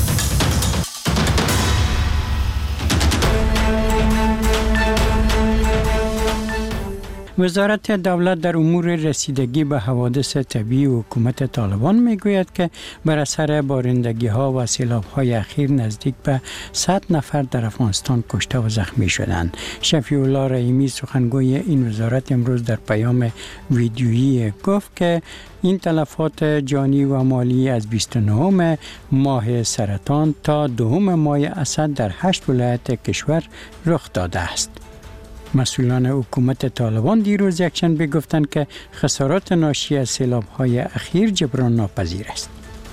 Speaker 1: وزارت دولت در امور رسیدگی به حوادث طبیعی و حکومت طالبان میگوید که بر اثر بارندگی ها و سیلاب های اخیر نزدیک به 100 نفر در افغانستان کشته و زخمی شدند. شفیع الله رحیمی سخنگوی این وزارت امروز در پیام ویدیویی گفت که این تلفات جانی و مالی از 29 ماه سرطان تا 2 ماه اسد در 8 ولایت کشور رخ داده است. مسئولان حکومت طالبان دیروز یکشنبه گفتند که خسارات ناشی از سیلاب‌های اخیر جبران ناپذیر است.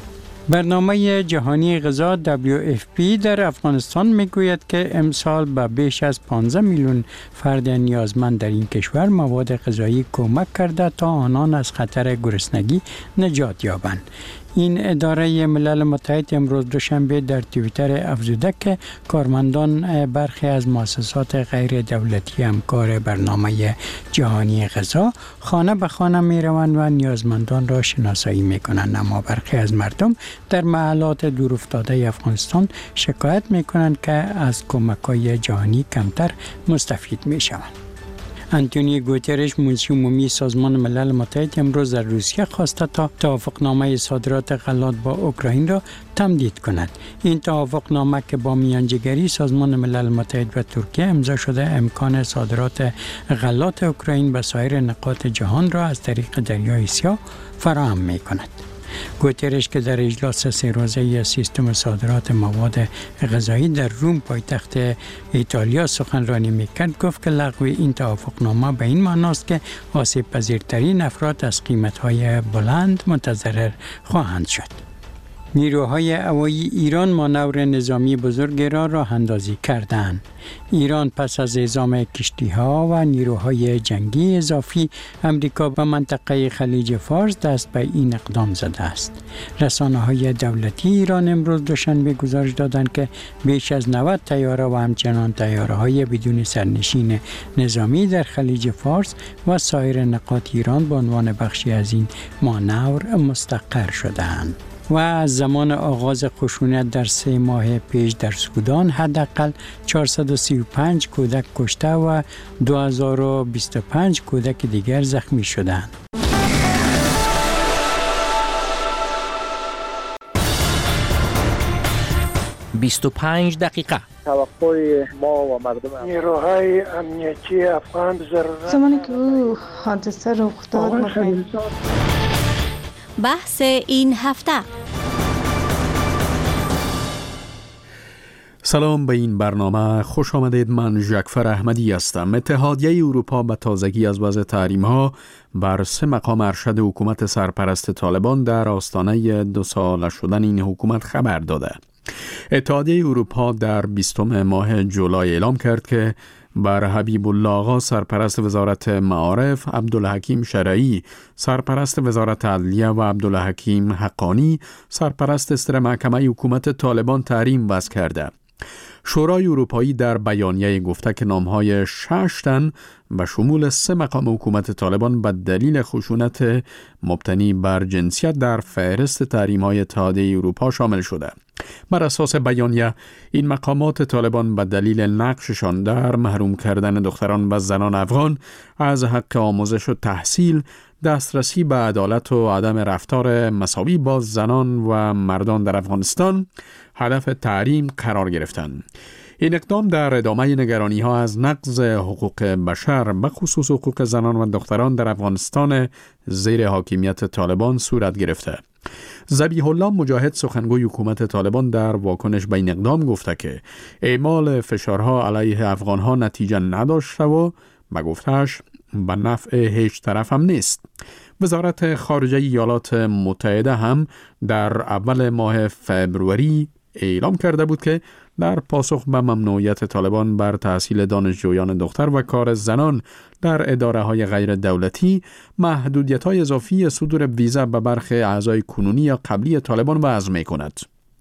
Speaker 1: برنامه جهانی غذا WFP در افغانستان میگوید که امسال به بیش از 15 میلیون فرد نیازمند در این کشور مواد غذایی کمک کرده تا آنان از خطر گرسنگی نجات یابند. این اداره ملل متحد امروز دوشنبه در توییتر افزوده که کارمندان برخی از مؤسسات غیر دولتی همکار برنامه جهانی غذا خانه به خانه می روند و نیازمندان را شناسایی می کنند، اما برخی از مردم در محلات دورافتاده افغانستان شکایت می کنند که از کمک‌های جهانی کمتر مستفید می شوند. انتونیو گوترش منشی عمومی سازمان ملل متحد امروز در روسیه خواسته تا توافقنامه صادرات غلات با اوکراین را تمدید کند. این توافقنامه که با میانجیگری سازمان ملل متحد و ترکیه امضا شده امکان صادرات غلات اوکراین به سایر نقاط جهان را از طریق دریای سیاه فراهم می کند. گوترش که در اجلاس 3 روزه سیستم صادرات مواد غذایی در روم پایتخت ایتالیا سخنرانی میکرد گفت که لغو این توافقنامه به این معناست که آسیب پذیرترین افراد از قیمت‌های بلند متضرر خواهند شد. نیروهای هوایی ایران مانور نظامی بزرگ را راه اندازی کردند. ایران پس از اعزام کشتی‌ها و نیروهای جنگی اضافی امریکا به منطقه خلیج فارس دست به این اقدام زده است. رسانه‌های دولتی ایران امروز دوشنبه گزارش دادند که بیش از 90 طیاره و همچنان طیاره‌های بدون سرنشین نظامی در خلیج فارس و سایر نقاط ایران به عنوان بخشی از این مانور مستقر شدند. و از زمان آغاز خشونت در 3 ماه پیش در سودان حداقل 435 کودک کشته و 2025 کودک دیگر زخمی شدند.
Speaker 23: دقیقه
Speaker 24: توقع ما و مردم نیروهای امنیتی افغان ضرورت
Speaker 25: زمانی که او حادثه رخ داد
Speaker 26: بحث این هفته.
Speaker 21: سلام به این برنامه خوش آمدید. من ژکفر احمدی هستم. اتحادیه اروپا به تازگی از وضع تحریم‌ها بر 3 مقام ارشد حکومت سرپرست طالبان در آستانه 2 ساله شدن این حکومت خبر داده. اتحادیه اروپا در 20 ماه جولای اعلام کرد که بر حبیب الله آقا سرپرست وزارت معارف، عبدالحکیم شرعی سرپرست وزارت عدلیه و عبدالحکیم حقانی سرپرست اصر محکمه حکومت طالبان تحریم وضع کرده. شورای اروپایی در بیانیه گفته که نامهای 6 تن به شمول 3 مقام حکومت طالبان به دلیل خشونت مبتنی بر جنسیت در فهرست تحریم‌های اتحادیه اروپا شامل شده. بر اساس بیانیه این مقامات طالبان به دلیل نقششان در محروم کردن دختران و زنان افغان از حق آموزش و تحصیل، دسترسی به عدالت و عدم رفتار مساوی با زنان و مردان در افغانستان هدف تحریم قرار گرفتند. این اقدام در ادامه نگرانی ها از نقض حقوق بشر به خصوص حقوق زنان و دختران در افغانستان زیر حاکمیت طالبان صورت گرفته. ذبیح الله مجاهد سخنگوی حکومت طالبان در واکنش به این اقدام گفته که اعمال فشارها علیه افغانها نتیجه نداشته و به گفتهش به نفع هیچ طرف هم نیست. وزارت خارجه ایالات متحده هم در اول ماه فبروری اعلام کرده بود که در پاسخ به ممنوعیت طالبان بر تحصیل دانشجویان دختر و کار زنان در اداره های غیر دولتی، محدودیت های اضافی صدور ویزا به برخی اعضای کنونی یا قبلی طالبان وضع می کند.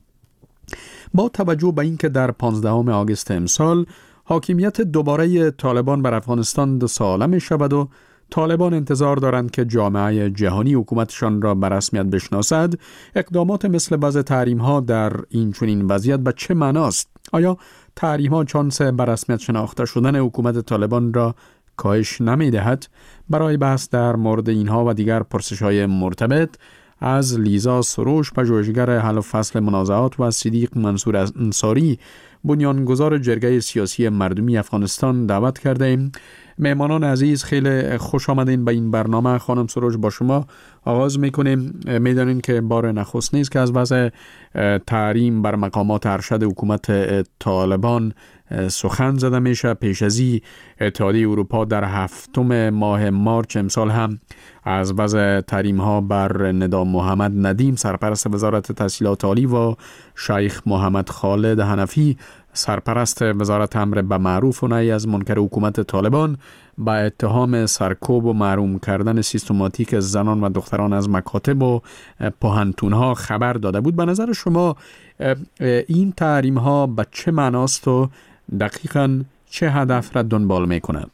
Speaker 21: با توجه به اینکه در 15 آگوست امسال حاکمیت دوباره طالبان بر افغانستان 2 ساله می شود و طالبان انتظار دارند که جامعه جهانی حکومتشان را به رسمیت بشناسد، اقدامات مثل بعض تحریم‌ها در این چنین وضعیت به چه معناست؟ آیا تحریم‌ها چانس به رسمیت شناخته شدن حکومت طالبان را کاهش نمی‌دهد؟ برای بحث در مورد اینها و دیگر پرسش‌های مرتبط از لیزا سروش، پژوهشگر حل و فصل منازعات، و صدیق منصور انصاری، بنیانگذار جرگه سیاسی مردمی افغانستان دعوت کرده ایم. مهمانان عزیز، خیلی خوش آمدین به این برنامه. خانم سروش، با شما آغاز میکنیم. میدانین که بار نخست نیست که از وضع تحریم بر مقامات ارشد حکومت طالبان سخن زده میشه. پیش از این اتحادیه اروپا در 7 ماه مارچ امسال هم از وضع تحریم ها بر ندا محمد ندیم، سرپرست وزارت تحصیلات عالی، و شیخ محمد خالد حنفی، سرپرست وزارت امر به معروف و نهی از منکر حکومت طالبان، با اتهام سرکوب و محروم کردن سیستماتیک زنان و دختران از مکاتب و پوهنتون‌ها خبر داده بود. به نظر شما این تحریم ها به چه معناست و دقیقاً چه هدف را دنبال می‌کند؟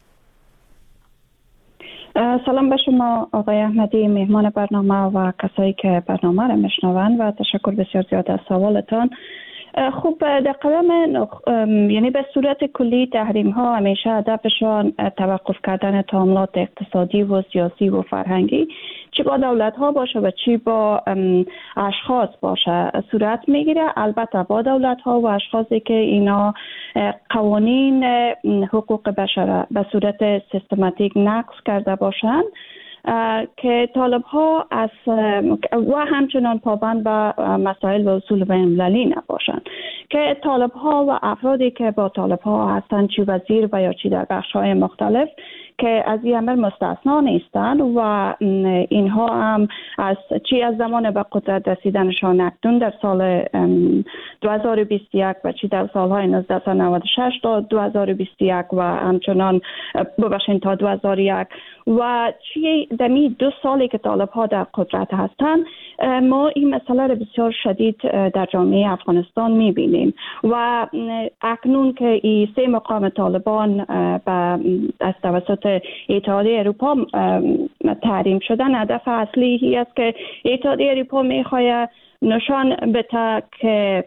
Speaker 3: سلام به شما آقای احمدی، مهمان برنامه و کسایی که برنامه را میشنوند، و تشکر بسیار زیاد از سوالتان. خب در قدم یعنی به صورت کلی تحریم ها همیشه هدفشان توقف کردن تعاملات اقتصادی و سیاسی و فرهنگی، چی با دولت ها باشه و چی با اشخاص باشه، صورت میگیره. البته با دولت ها و اشخاصی که اینا قوانین حقوق بشر به صورت سیستماتیک نقض کرده باشند، که طالب ها و همچنان پابند به مسائل و اصول بین‌المللی نباشند، که طالب ها و افرادی که با طالب ها هستند، چی وزیر و یا چی در بخش های مختلف، که از این امر مستثنا نیستند و اینها هم چی از زمان به قدرت رسیدنشان اکنون در سال 2021 و چی در سالهای 1996 تا 2021 و همچنان ببخشید تا 2001 و چی دمی 2 سالی که طالب ها در قدرت هستند، ما این مسئله را بسیار شدید در جامعه افغانستان میبینیم و اکنون که این 3 مقام طالبان از توسط اتحادیه اروپا تحریم شدن، هدف اصلی هی است که اتحادیه اروپا میخواد نشان بده که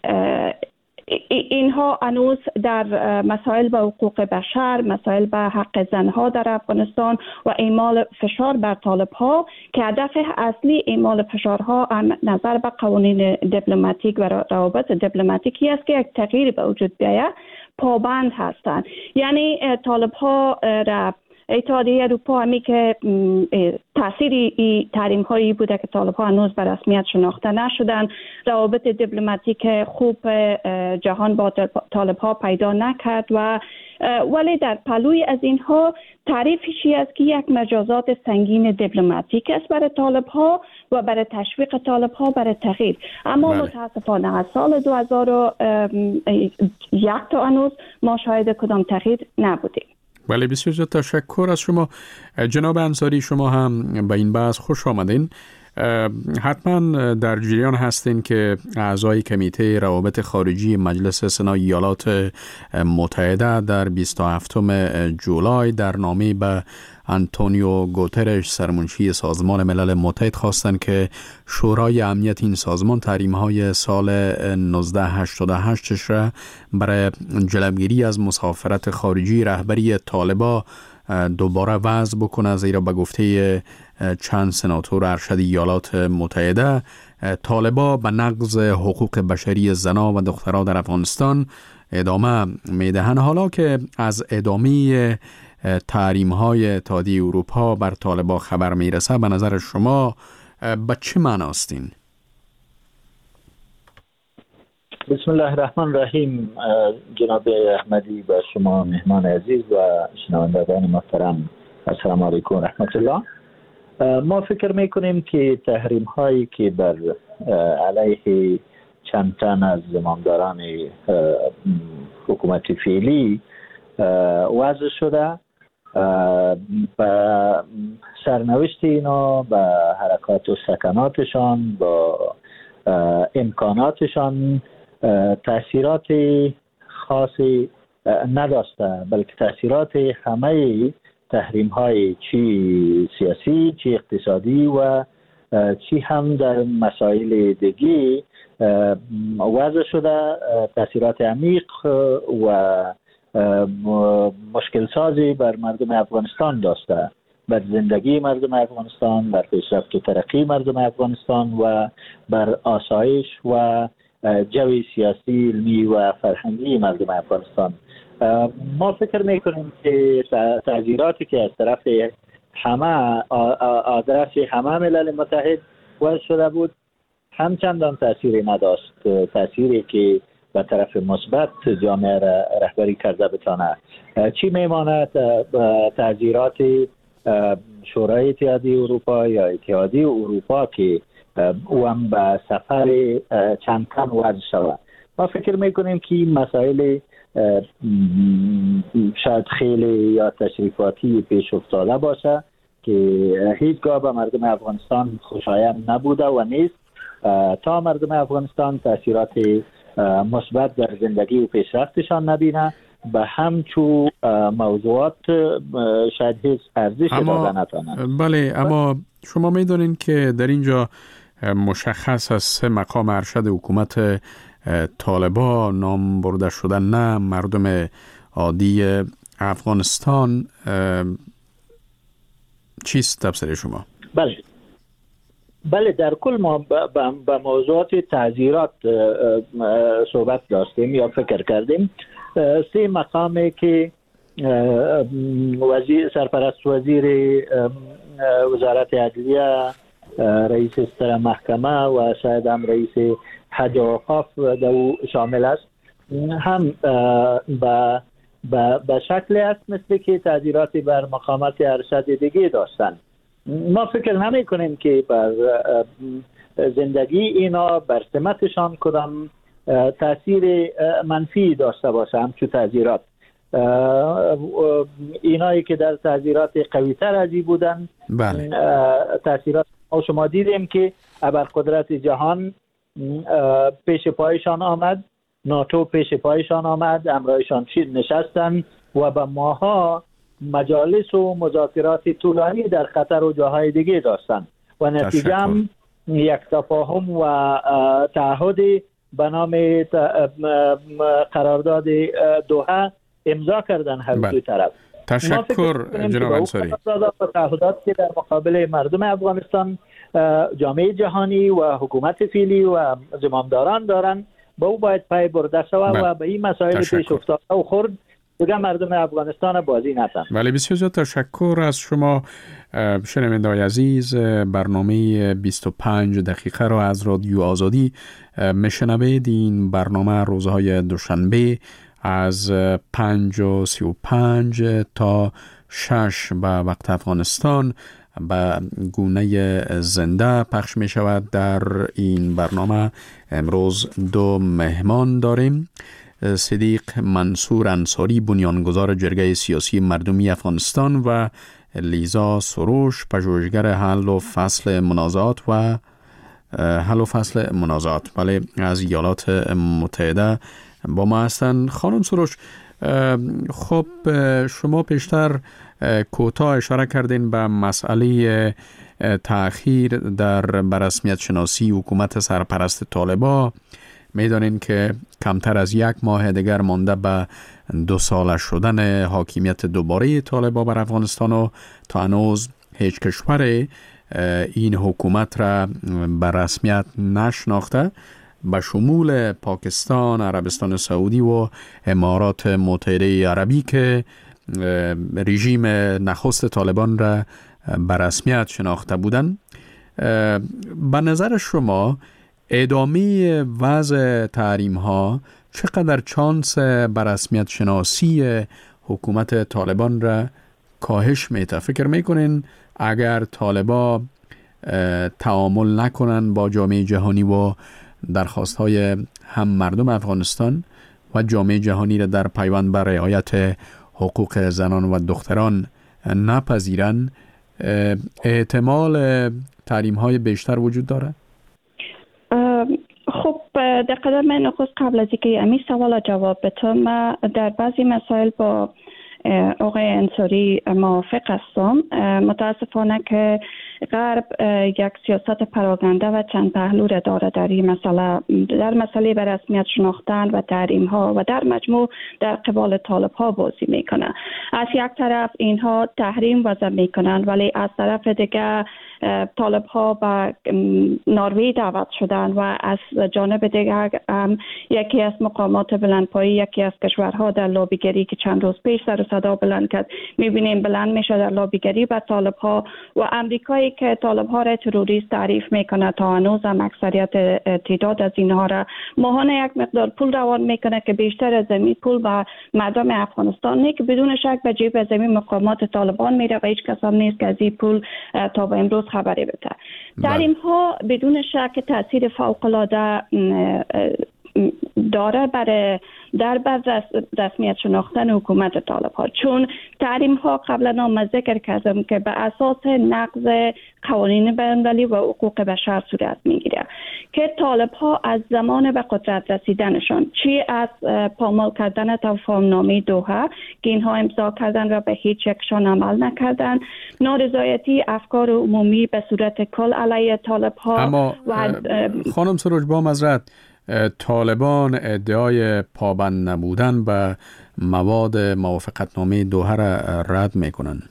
Speaker 3: اینها هنوز در مسائل به حقوق بشر، مسائل به حق زنها در افغانستان و اعمال فشار بر طالب ها، که هدف اصلی اعمال فشارها نظر به قوانین دیپلماتیک و روابط دیپلماتیکی است که یک تغییر به وجود بیاید، پابند هستند. یعنی طالب ها را اتحادیه اروپا همی که تاثیر تحریم هایی بوده که طالب ها هنوز به رسمیت شناخته نشدن، روابط دیپلماتیک خوب جهان با طالب ها پیدا نکرد و ولی در پلوی از اینها تعریفی است که یک مجازات سنگین دیپلماتیک است برای طالب ها و برای تشویق طالب ها برای تغییر. اما متاسفانه از سال 2001 تا هنوز ما شاهد کدام تغییر نبودیم.
Speaker 21: بله، بسیار تشکر از شما جناب انصاری. شما هم به این بحث خوش آمدین. حتما در جریان هستین که اعضای کمیته روابط خارجی مجلس سنای ایالات متحده در 27 جولای در نامه به آنتونیو گوترش، سرمنشی سازمان ملل متحد، خواستند که شورای امنیت این سازمان تحریم‌های سال 1988 را برای جلوگیری از مسافرت خارجی رهبری طالبان دوباره وضع بکنه، زیرا به گفته چند سناتور ارشد ایالات متحده طالبان به نقض حقوق بشری زنان و دختران در افغانستان ادامه میدهند. حالا که از ادامه تحریم های اتحادیه اروپا بر طالبان خبر میرسه، به نظر شما به چه معناست این؟
Speaker 5: بسم الله الرحمن الرحیم. جناب احمدی و شما مهمان عزیز و شنوندگان محترم، السلام علیکم و رحمت الله. ما فکر میکنیم که تحریم هایی که بر علیه چند تن از زمامداران حکومت فعلی وضع شده، با سرنوشت اینا، با حرکات و سکناتشان، با امکاناتشان تأثیرات خاصی نداشته، بلکه تأثیرات همه تحریم های چی سیاسی، چی اقتصادی و چی هم در مسائل دیگی وضع شده، تأثیرات عمیق و مشکل سازی بر مردم افغانستان داشته، بر زندگی مردم افغانستان، بر پیشرفت و ترقی مردم افغانستان و بر آسایش و جو سیاسی، علمی و فرهنگی مردم افغانستان. ما فکر میکنیم که تعذیراتی که از طرف همه آدرس همه ملل متحد وضع شده بود همچندان تأثیری نداشت، تأثیری که به طرف مثبت جامعه را رهبری کرده بتانه. چی میماند؟ تعذیرات شورای اتحادیه اروپا یا اتحادیه اروپا که او هم به سفر چند تن وضع شود. ما فکر میکنیم که این مسائل شاید خیلی یا تشریفاتی پیش افتاده باشه که هیچگاه به مردم افغانستان خوشایند نبوده و نیست تا مردم افغانستان تأثیرات مثبت در زندگی و پیشرفتشان نبینه، به همچو موضوعات شاید هیچ ارزش داده نتوانند.
Speaker 21: بله، اما شما میدونین که در اینجا مشخص از 3 مقام ارشد حکومت طالبان نام برده شدن، نه مردم عادی افغانستان. چیست تفسیر شما؟
Speaker 5: بله، در کل ما به موضوعات تعذیرات صحبت داشتیم یا فکر کردیم. 3 مقامی که سرپرست وزیر وزارت عدلیه، رئیس ستر محکمه و شاید هم رئیس حج و اوقاف شامل است، هم به شکل است مثل که تعذیراتی بر مقامات ارشد دیگه داشتن. ما فکر نمی کنیم که بر زندگی اینا، بر سمتشان کدام تاثیر منفی داشته باشه. همچون تعذیرات اینایی که در تعذیرات قوی تر از این بودن،
Speaker 21: بله.
Speaker 5: تاثیرات شما دیدیم که ابرقدرت جهان پیش پایشان آمد، ناتو پیش پایشان آمد، امرایشان نشستن و به ماها مجالس و مذاکرات طولانی در قطر و جاهای دیگه داشتن و نتیجه هم یک تفاهم و تعهد به نام قرارداد دوحه امضا کردن هر دو طرف.
Speaker 21: تشکر جناب انصاری.
Speaker 5: تعهدات که در مقابل مردم افغانستان جامعه جهانی و حکومت فعلی و زمامداران دارن، با او باید پای برده شود و به این مسائل پیش افتاده و خورد دیگه مردم افغانستان بازی نتن.
Speaker 21: ولی بسیار زیاد تشکر از شما شنونده‌های عزیز. برنامه 25 دقیقه را از رادیو آزادی میشنوید. این برنامه روزهای دوشنبه از 5:35 تا 6 به وقت افغانستان به گونه زنده پخش می شود. در این برنامه امروز 2 مهمان داریم. صدیق منصور انصاری، بنیانگذار جرگه سیاسی مردمی افغانستان، و لیزا سروش، پژوهشگر حل و فصل منازعات ولی از ایالات متحده با ما هستند. خانم سروش، خب شما پیشتر کوتاه اشاره کردین به مسئله تأخیر در برسمیت شناسی حکومت سرپرست طالبان. میدانین که کمتر از 1 ماه دیگر مانده به 2 ساله شدن حاکمیت دوباره طالبان بر افغانستان و تا هنوز هیچ کشور این حکومت را به رسمیت نشناخته. به شمول پاکستان، عربستان سعودی و امارات متحده عربی که رژیم نخست طالبان را به رسمیت شناخته بودند. به نظر شما ادامه وضع تحریم ها چقدر چانس به رسمیت شناسی حکومت طالبان را کاهش میده؟ فکر میکنین اگر طالبا تعامل نکنن با جامعه جهانی و درخواست های هم مردم افغانستان و جامعه جهانی را در پیوند بر رعایت حقوق زنان و دختران نپذیرن، احتمال تحریم های بیشتر وجود داره؟
Speaker 3: خب در قدم نخست قبل از اینکه امی سوال جواب بدم، من در بعضی مسائل با آقای انصاری موافق هستم. متاسفانه که غرب یک سیاست پراکنده و چند پهلو را داره در این مسئله، در مسئله به رسمیت شناختن و تحریم ها و در مجموع در قبال طالب ها بازی میکنه. از یک طرف اینها تحریم وضع میکنن، ولی از طرف دیگه طالب ها به نروژ دعوت شدن و از جانب دیگر یکی از مقامات بلندپایه، یکی از کشورها در لابیگری که چند روز پیش سر و صدا بلند کرد، میبینیم بلند میشه در لابیگری به طالب ها و امریکایی که طالب ها را تروریست تعریف میکنه تا هنوز هم اکثریت تعداد از اینها را ماهانه یک مقدار پول روان میکنه که بیشتر از این پول به مردم افغانستان نیست که بدون شک به جیب از این مقامات طالبان میره و هیچ کس هم نیست که از این پول تا به امروز خبری بده. تحریم ها بدون شک تاثیر فوق العاده داره در رسمیت شناختن حکومت طالب ها، چون تحریم ها قبلا هم ذکر کردم که به اساس نقض قوانین بین‌المللی و حقوق بشر صورت میگیره که طالب ها از زمان به قدرت رسیدنشان، چی از پامال کردن تفاهم‌نامه دوحه که اینها امضا کردن و به هیچ یکشان عمل نکردن، نارضایتی افکار عمومی به صورت کل علیه طالب ها.
Speaker 21: اما خانم سروج با معذرت، طالبان ادعای پابند نبودن به مواد موافقتنامه دوحه را رد میکنن.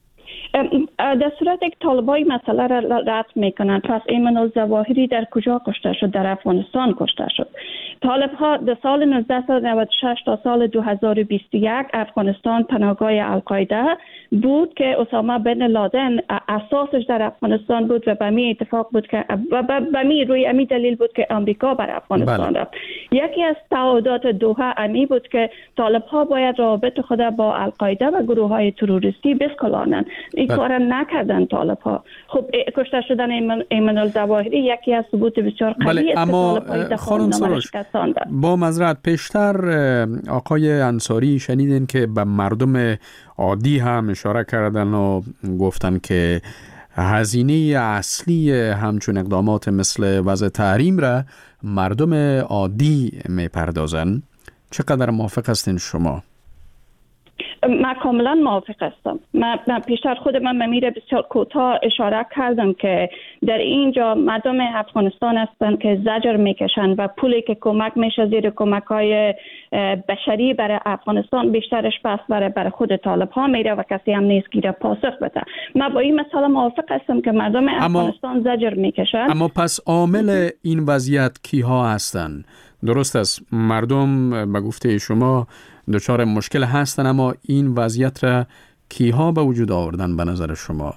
Speaker 3: در صورت که طالبای مسئله را رد میکنن، پس ایمن الظواهری در کجا کشته شد؟ در افغانستان کشته شد. طالب ها در سال 1996 تا سال 2021 افغانستان پناهگاه القاعده بود که اسامه بن لادن اساسش در افغانستان بود و به می اتفاق بود که به می روی امی دلیل بود که آمریکا بر افغانستان رفت. یکی از تعهدات دوحه امی بود که طالب ها باید رابط خود با القاعده و گروه های تروریستی بسکلانند. این کار نکردن طالب ها. خب کشته شدن ایمن الظواهری یکی از ثبوت بسیار قوی است.
Speaker 21: اما خانم سروش با معذرت، پیشتر آقای انصاری شنیدین که به مردم عادی هم اشاره کردن و گفتن که هزینه اصلی همچون اقدامات مثل وضع تحریم را مردم عادی میپردازن. چقدر موافق هستین شما؟
Speaker 3: من کاملا موافق هستم. من پیشتر خود من میره بسیار کوتاه اشاره کردم که در اینجا مردم افغانستان هستند که زجر میکشن و پولی که کمک میشه زیر کمک‌های بشری برای افغانستان بیشترش پس برای خود طالب ها میره و کسی هم نیست که پاسخ بده. من با این مسئله موافق هستم که مردم افغانستان زجر میکشن.
Speaker 21: اما پس عامل این وضعیت کیها هستند؟ درست است مردم به گفته شما دچار مشکل هستن، اما این وضعیت را کیها به وجود آوردن به نظر شما؟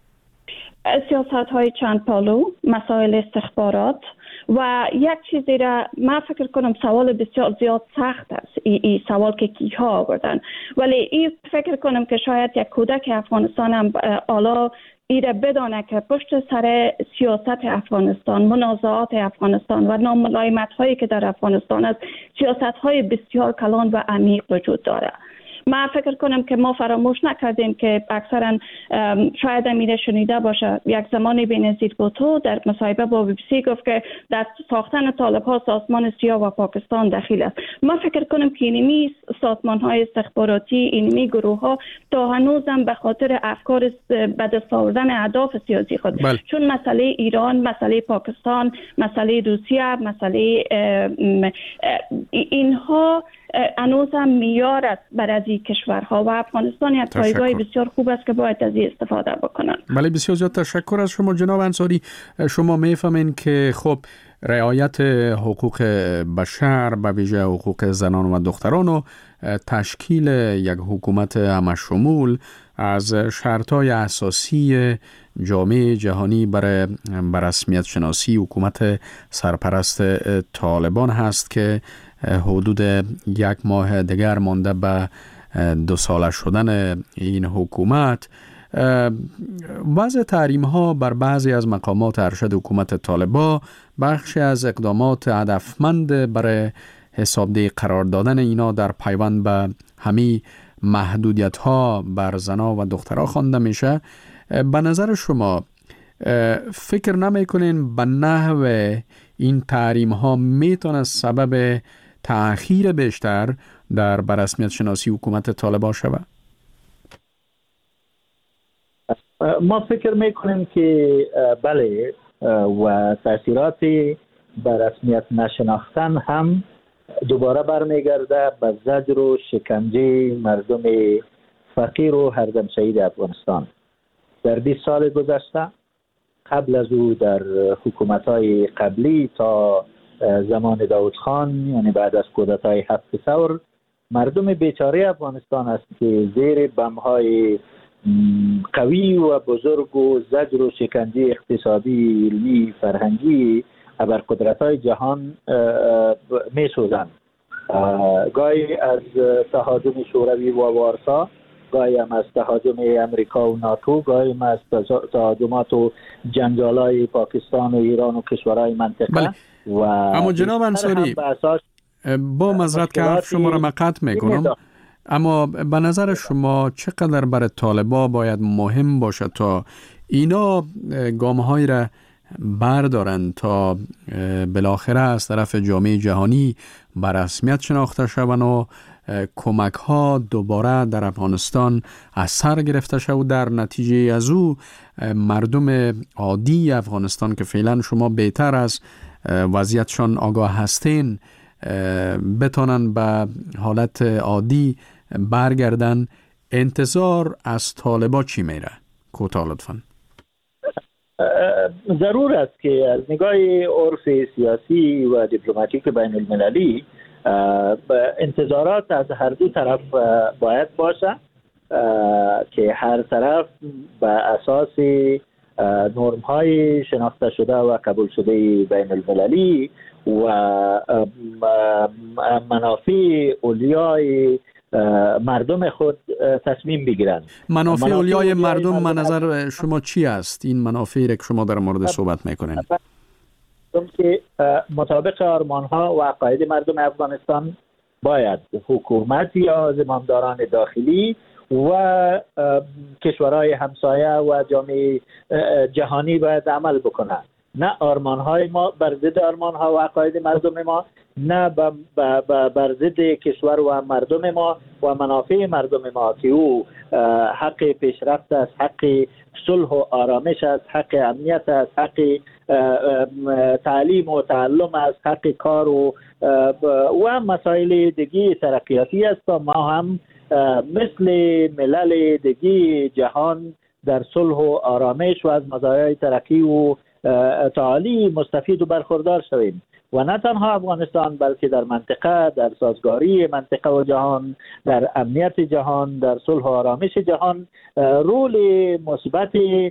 Speaker 3: سیاست های چند پالو، مسائل استخبارات و یک چیزی را من فکر کنم سوال بسیار زیاد سخت است این سوال که کیها آوردن، ولی این فکر کنم که شاید یک کودک افغانستان هم حالا ایره بدانه که پشت سر سیاست افغانستان، منازعات افغانستان و ناملایمت هایی که در افغانستان است، سیاست های بسیار کلان و عمیق وجود داره. من فکر کنم که ما فراموش نکردیم که اکثرا شاید میره شنیده باشه یک زمانی بینظیر بوتو در مصاحبه با بی بی سی گفت که در ساختن طالب ها سازمان سیاه و پاکستان دخیل است. ما فکر کنم که اینمی سازمان های استخباراتی، اینمی گروه ها تا هنوزم به خاطر افکار به دست آوردن اهداف سیاسی خود چون مسئله ایران، مسئله پاکستان، مسئله روسیه، مسئله اینها هنوزم میار است برای کشورها و افغانستان یک پایگاه بسیار خوب است که باید از این استفاده بکنن.
Speaker 21: بله، بسیار زیاد تشکر از شما جناب انصاری. شما میفهمین که خب رعایت حقوق بشر به ویژه حقوق زنان و دختران و تشکیل یک حکومت همشمول از شرط‌های اساسی جامعه جهانی برای رسمیت شناسی حکومت سرپرست طالبان هست که حدود 1 ماه دیگر مانده به 2 ساله شدن این حکومت. وضع تحریم ها بر بعضی از مقامات ارشد حکومت طالبان بخشی از اقدامات هدفمند برای حسابدهی قرار دادن اینا در پیوند به همه محدودیت ها بر زنان و دخترها خوانده میشه. به نظر شما فکر نمیکنین به نحو این تحریم ها میتونه سبب تأخیر بیشتر در رسمیت شناسی حکومت طالبان شود؟
Speaker 5: ما فکر میکنیم که بله، و تاثیرات به رسمیت نشناختن هم دوباره برمیگرده به زجر و شکنجه مردم فقیر و هردم شهید افغانستان. در 20 سال گذشته قبل از او در حکومت‌های قبلی تا زمان داود خان، یعنی بعد از کودتای 7 ثور، مردم بیچاره افغانستان است که زیر بم‌های قوی و بزرگ و زجر و شکنجه اقتصادی، علمی، فرهنگی ابرقدرت‌های جهان می‌سوزند. گاهی از تهاجم شوروی و وارسا، گاهی هم از تهاجم امریکا و ناتو، گاهی هم از تهاجمات و جنجال‌های پاکستان و ایران و کشورهای منطقه.
Speaker 21: بله.
Speaker 5: و
Speaker 21: اما جناب انصاری، با معذرت که حرف شما را قطع میکنم، اما به نظر شما چقدر برای طالبان باید مهم باشه تا اینا گام‌هایی را بردارن تا بالاخره از طرف جامعه جهانی به رسمیت شناخته شوند و کمک ها دوباره در افغانستان از سر گرفته شود و در نتیجه از او مردم عادی افغانستان که فعلا شما بهتر از وضعیتشان آگاه هستین بتونن به حالت عادی برگردن؟ انتظار از طالبان چی میره؟ کوتاه لطفاً.
Speaker 5: ضرور است که از نگاه عرف سیاسی و دیپلماتیک بین المللی انتظارات از هر دو طرف باید باشه که هر طرف به اساس نرم های شناخته شده و قبول شده بین المللی و منافع اولیای مردم خود تصمیم بگیرند.
Speaker 21: منافع اولیای مردم به نظر شما چی است؟ این منافعی که شما در مورد صحبت میکنین
Speaker 5: که مطابق آرمان‌ها و عقاید مردم افغانستان باید حکومت یا زمامداران داخلی و کشورهای همسایه و جامعه جهانی باید عمل بکنند. نه آرمان‌های ما بر ضد آرمان‌ها و عقاید مردم ما، نه بر ضد کشور و مردم ما و منافع مردم ما که او حق پیشرفت است، حق صلح و آرامش است، حق امنیت است، حق تعلیم و تعلم است، حق کار و مسائل دیگه ترقیاتی است. تا ما هم مثل ملل دیگه جهان در صلح و آرامش و از مزایای ترقی و تعالی مستفید و برخوردار شویم و نه تنها افغانستان بلکه در منطقه، در سازگاری منطقه و جهان، در امنیت جهان، در صلح و آرامش جهان رول مثبت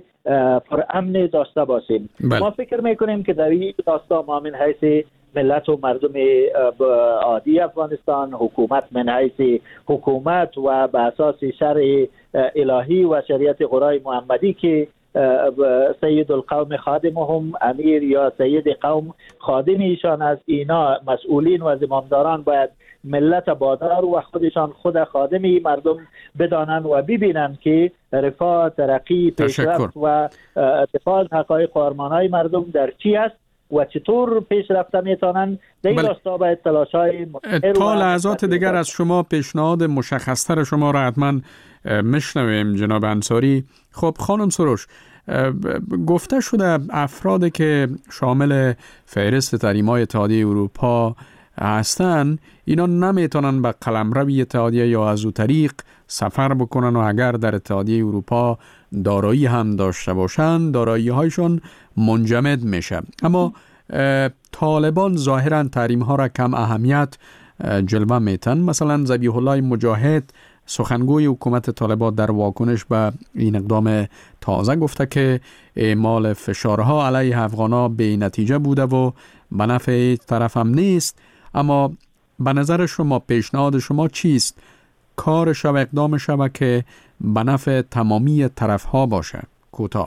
Speaker 5: پرامن داشته باشیم. ما فکر میکنیم که در این راستا ما من حیث ملت و مردم عادی افغانستان، حکومت من حیث حکومت و به اساس شرع الهی و شریعت قرآن محمدی که سید القوم خادمهم، امیر یا سید قوم خادم ایشان از اینا مسئولین و زمامداران باید ملت بادار و خودشان خود خادمی مردم بدانند و ببینند که رفاه، ترقی، پیشرفت و اتفاق حقایق و آرمان‌های مردم در چی است و چطور پیش رفته میتونن. در این راستا باید تلاش‌های
Speaker 21: تا لحظات دیگر از شما پیشنهاد مشخص‌تر شما را حتما میشنویم جناب انصاری. خب خانم سروش، گفته شده افرادی که شامل فهرست تحریم‌های اتحادیه اروپا هستن اینا نمیتونن به قلمرو اتحادیه یا از او طریق سفر بکنن و اگر در اتحادیه اروپا دارایی هم داشته باشن دارایی هایشون منجمد میشه. اما طالبان ظاهرا تحریم ها را کم اهمیت جلوه میتن. مثلا ذبیح الله مجاهد سخنگوی حکومت طالبان در واکنش به این اقدام تازه گفته که اعمال فشارها علیه افغان‌ها بی نتیجه بوده و به نفع طرف هم نیست. اما به نظر شما پیشنهاد شما چیست؟ کار شب اقدام شب که به نفع تمامی طرف ها باشه؟ کوتاه.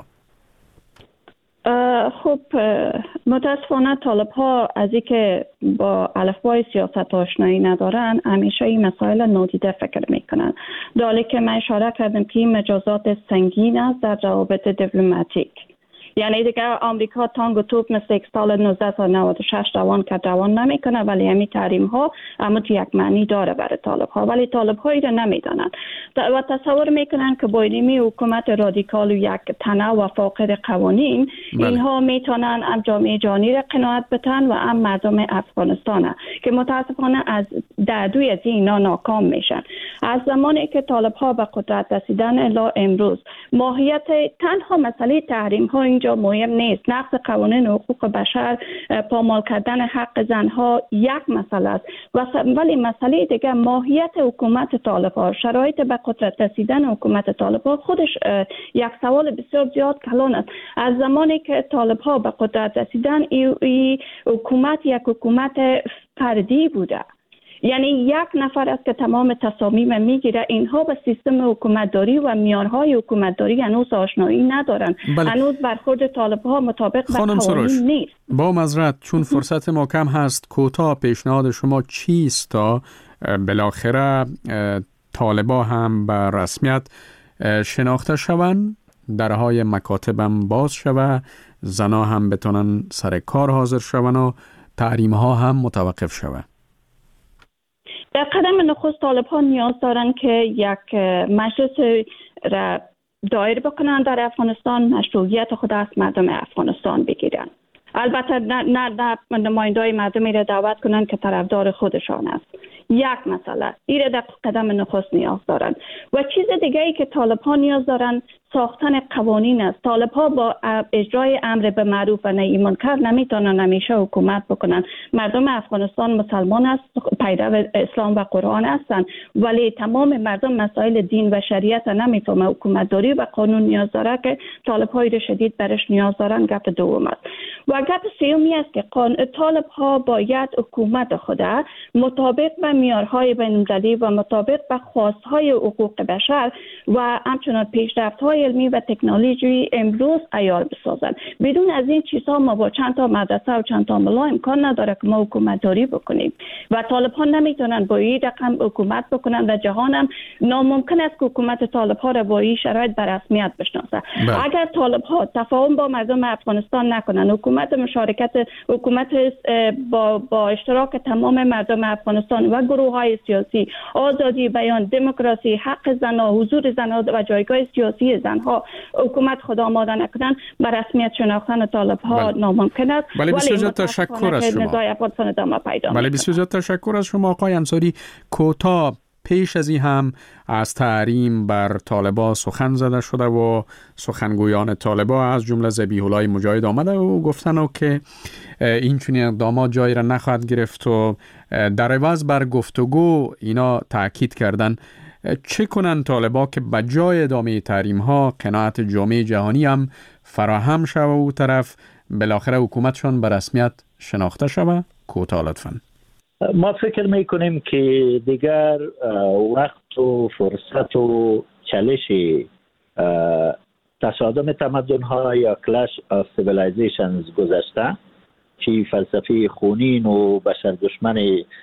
Speaker 3: خب متاسفانه طالب ها از اینکه با الفبای سیاست آشنایی ندارن همیشه این مسائل نادیده فکر میکنن. در حالی که من اشاره کردم که این مجازات سنگین است در روابط دیپلماتیک. یعنی دیگه آمریکا تانگ و توپ مثل یک سال 1996 روان که روان نمیکنه، ولی همین تحریم ها اما یک معنی داره برای طالب ها، ولی طالب ها ایره نمیدانن و تصور میکنن که با اینمی حکومت رادیکال و یک تنوع و فاقد قوانین اینها میتونن هم جامعه جهانی را قناعت بتن و هم مردم افغانستان که متاسفانه از دوی از اینا ناکام میشن. از زمانی که طالب ها به قدرت رسیدن الی امروز ماهیت تنها مسئله تحریم ها اینجا مهم نیست. نقض قوانین حقوق بشر، پامال کردن حق زنها یک مسئله است، ولی مسئله دیگه ماهیت حکومت طالب ها، شرایط به قدرت رسیدن حکومت طالب ها خودش یک سوال بسیار زیاد کلان است. از زمانی که طالب ها به قدرت رسیدن این حکومت یک حکومت فردی بوده، یعنی یک نفر است که تمام تصامیم میگیره. اینها به سیستم حکومتداری و معیارهای حکومتداری هنوز آشنایی ندارن. هنوز برخورد طالب ها مطابق با قوانین نیست.
Speaker 21: با معذرت چون فرصت ما کم هست، کوتاه پیشنهاد شما چیست تا بالاخره طالبا هم به رسمیت شناخته شوند، درهای مکاتبم باز شوه، زنا هم بتونن سر کار حاضر شوند و تحریم ها هم متوقف شوه؟
Speaker 3: در قدم نخست طالب ها نیاز دارن که یک مجلس را دایر بکنن در افغانستان، مشروعیت خود از مردم افغانستان بگیرن. البته نه نمایندای مردمی را دعوت کنن که طرفدار خودشان است. یک مسئله این در قدم نخست نیاز دارن. و چیز دیگه ای که طالب ها نیاز دارن ساختن قوانین است. طالب ها با اجرای امر به معروف و نهی منکر نمیتونن همیشه حکومت بکنن. مردم افغانستان مسلمان است، پیرو اسلام و قرآن هستند، ولی تمام مردم مسائل دین و شریعت نمیفهمه. حکومت داری و قانون نیاز داره که طالب های شدید برش نیاز دارن. گپ دوم است. و گپ سومی است که طالب ها باید حکومت خود مطابق به معیارهای بین‌المللی و مطابق به خواستهای حقوق بشر و همچنان پیشرفت‌های علمی و تکنولوژی امروز عیار بسازند. بدون از این چیزها ما با چند تا مدرسه و چند تا ملا امکان نداره که ما حکومت داری بکنیم و طالب ها نمیتونن با این رقم حکومت بکنن و جهان هم ناممکن است که حکومت طالب ها را با این شرایط به رسمیت بشناسه. اگر طالب ها تفاهم با مردم افغانستان نکنن، حکومت مشارکت، حکومت با اشتراک تمام مردم افغانستان و گروه‌های سیاسی، آزادی بیان، دموکراسی، حق زنها، حضور زنها و جایگاه سیاسی زنها حکومت خود آماده نکنن، به رسمیت شناختن طالب ها ناممکن است.
Speaker 21: ولی بسیار تشکر از شما. ولی بسیار تشکر از شما آقای انصاری. کوتاه پیش از این هم از تحریم بر طالبا سخن زده شده و سخنگویان طالبا از جمله ذبیح الله مجاهد آمده و گفتن که این چنین اقدامات جایی را نخواهد گرفت و در عوض بر گفتگو اینا تاکید کردن. چه کنن طالبا که بجای ادامه تحریم ها قناعت جامعه جهانی هم فراهم شوه و او طرف بالاخره حکومتشان به رسمیت شناخته شوه؟ کوتاه لطفاً.
Speaker 5: ما فکر میکنیم که دیگر وقت و فرصت و چالش تصادم تمدن ها یا کلاش آف سیویلایزیشنز گذشته، چی فلسفه خونین و بشر دشمن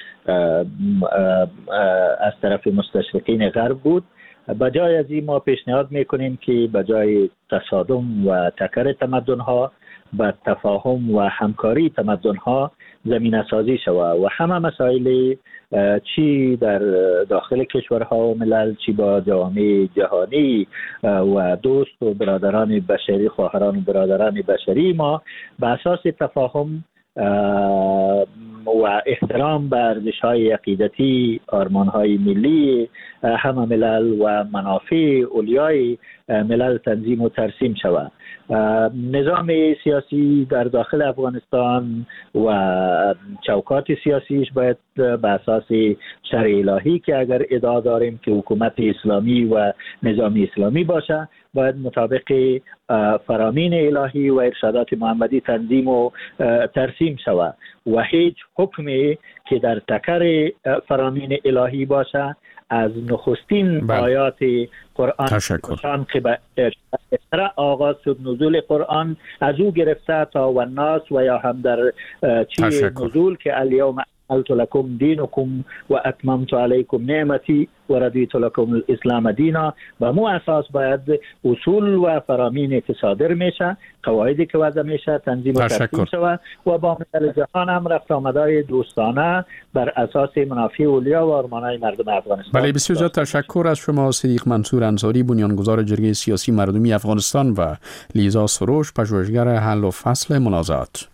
Speaker 5: از طرف مستشرقین غرب بود. بجای از این ما پیشنهاد میکنیم که بجای تصادم و تکر تمدن ها با تفاهم و همکاری تمدن ها زمینه سازی شود و همه مسائل چی در داخل کشورها و ملل، چی با جامعه جهانی و دوست و برادران بشری، خواهران و برادران بشری ما به اساس تفاهم و احترام به ارزش‌های عقیدتی، آرمان‌های ملی همه ملل و منافع اولیای ملل تنظیم و ترسیم شود. نظام سیاسی در داخل افغانستان و چوکات سیاسیش باید به اساس شرع الهی که اگر ادعا داریم که حکومت اسلامی و نظام اسلامی باشه، باید مطابق فرامین الهی و ارشادات محمدی تنظیم و ترسیم شود و هیچ حکمی که در تکر فرامین الهی باشه از نخستین آیات قرآن که به آغاز شد نزول قرآن از او گرفته تا و الناس و یا هم در چی نزول که الیوم اکملت لکم دینکم و اتممت علیکم نعمتی و رضیت لکم الاسلام دینا. و مو اساس باید اصول و فرامین که صادر میشه، قواعدی که وضع میشه تنظیم و ترتیب شود و با ملل جهان هم رفت آمدهای دوستانه بر اساس منافع اولیا و آرمانهای مردم افغانستان.
Speaker 21: بله، بسیار زیاد تشکر از شما صدیق منصور انصاری، بنیانگذار جرگه سیاسی مردمی افغانستان و لیزا سروش، پژوهشگر حل و فصل منازعات.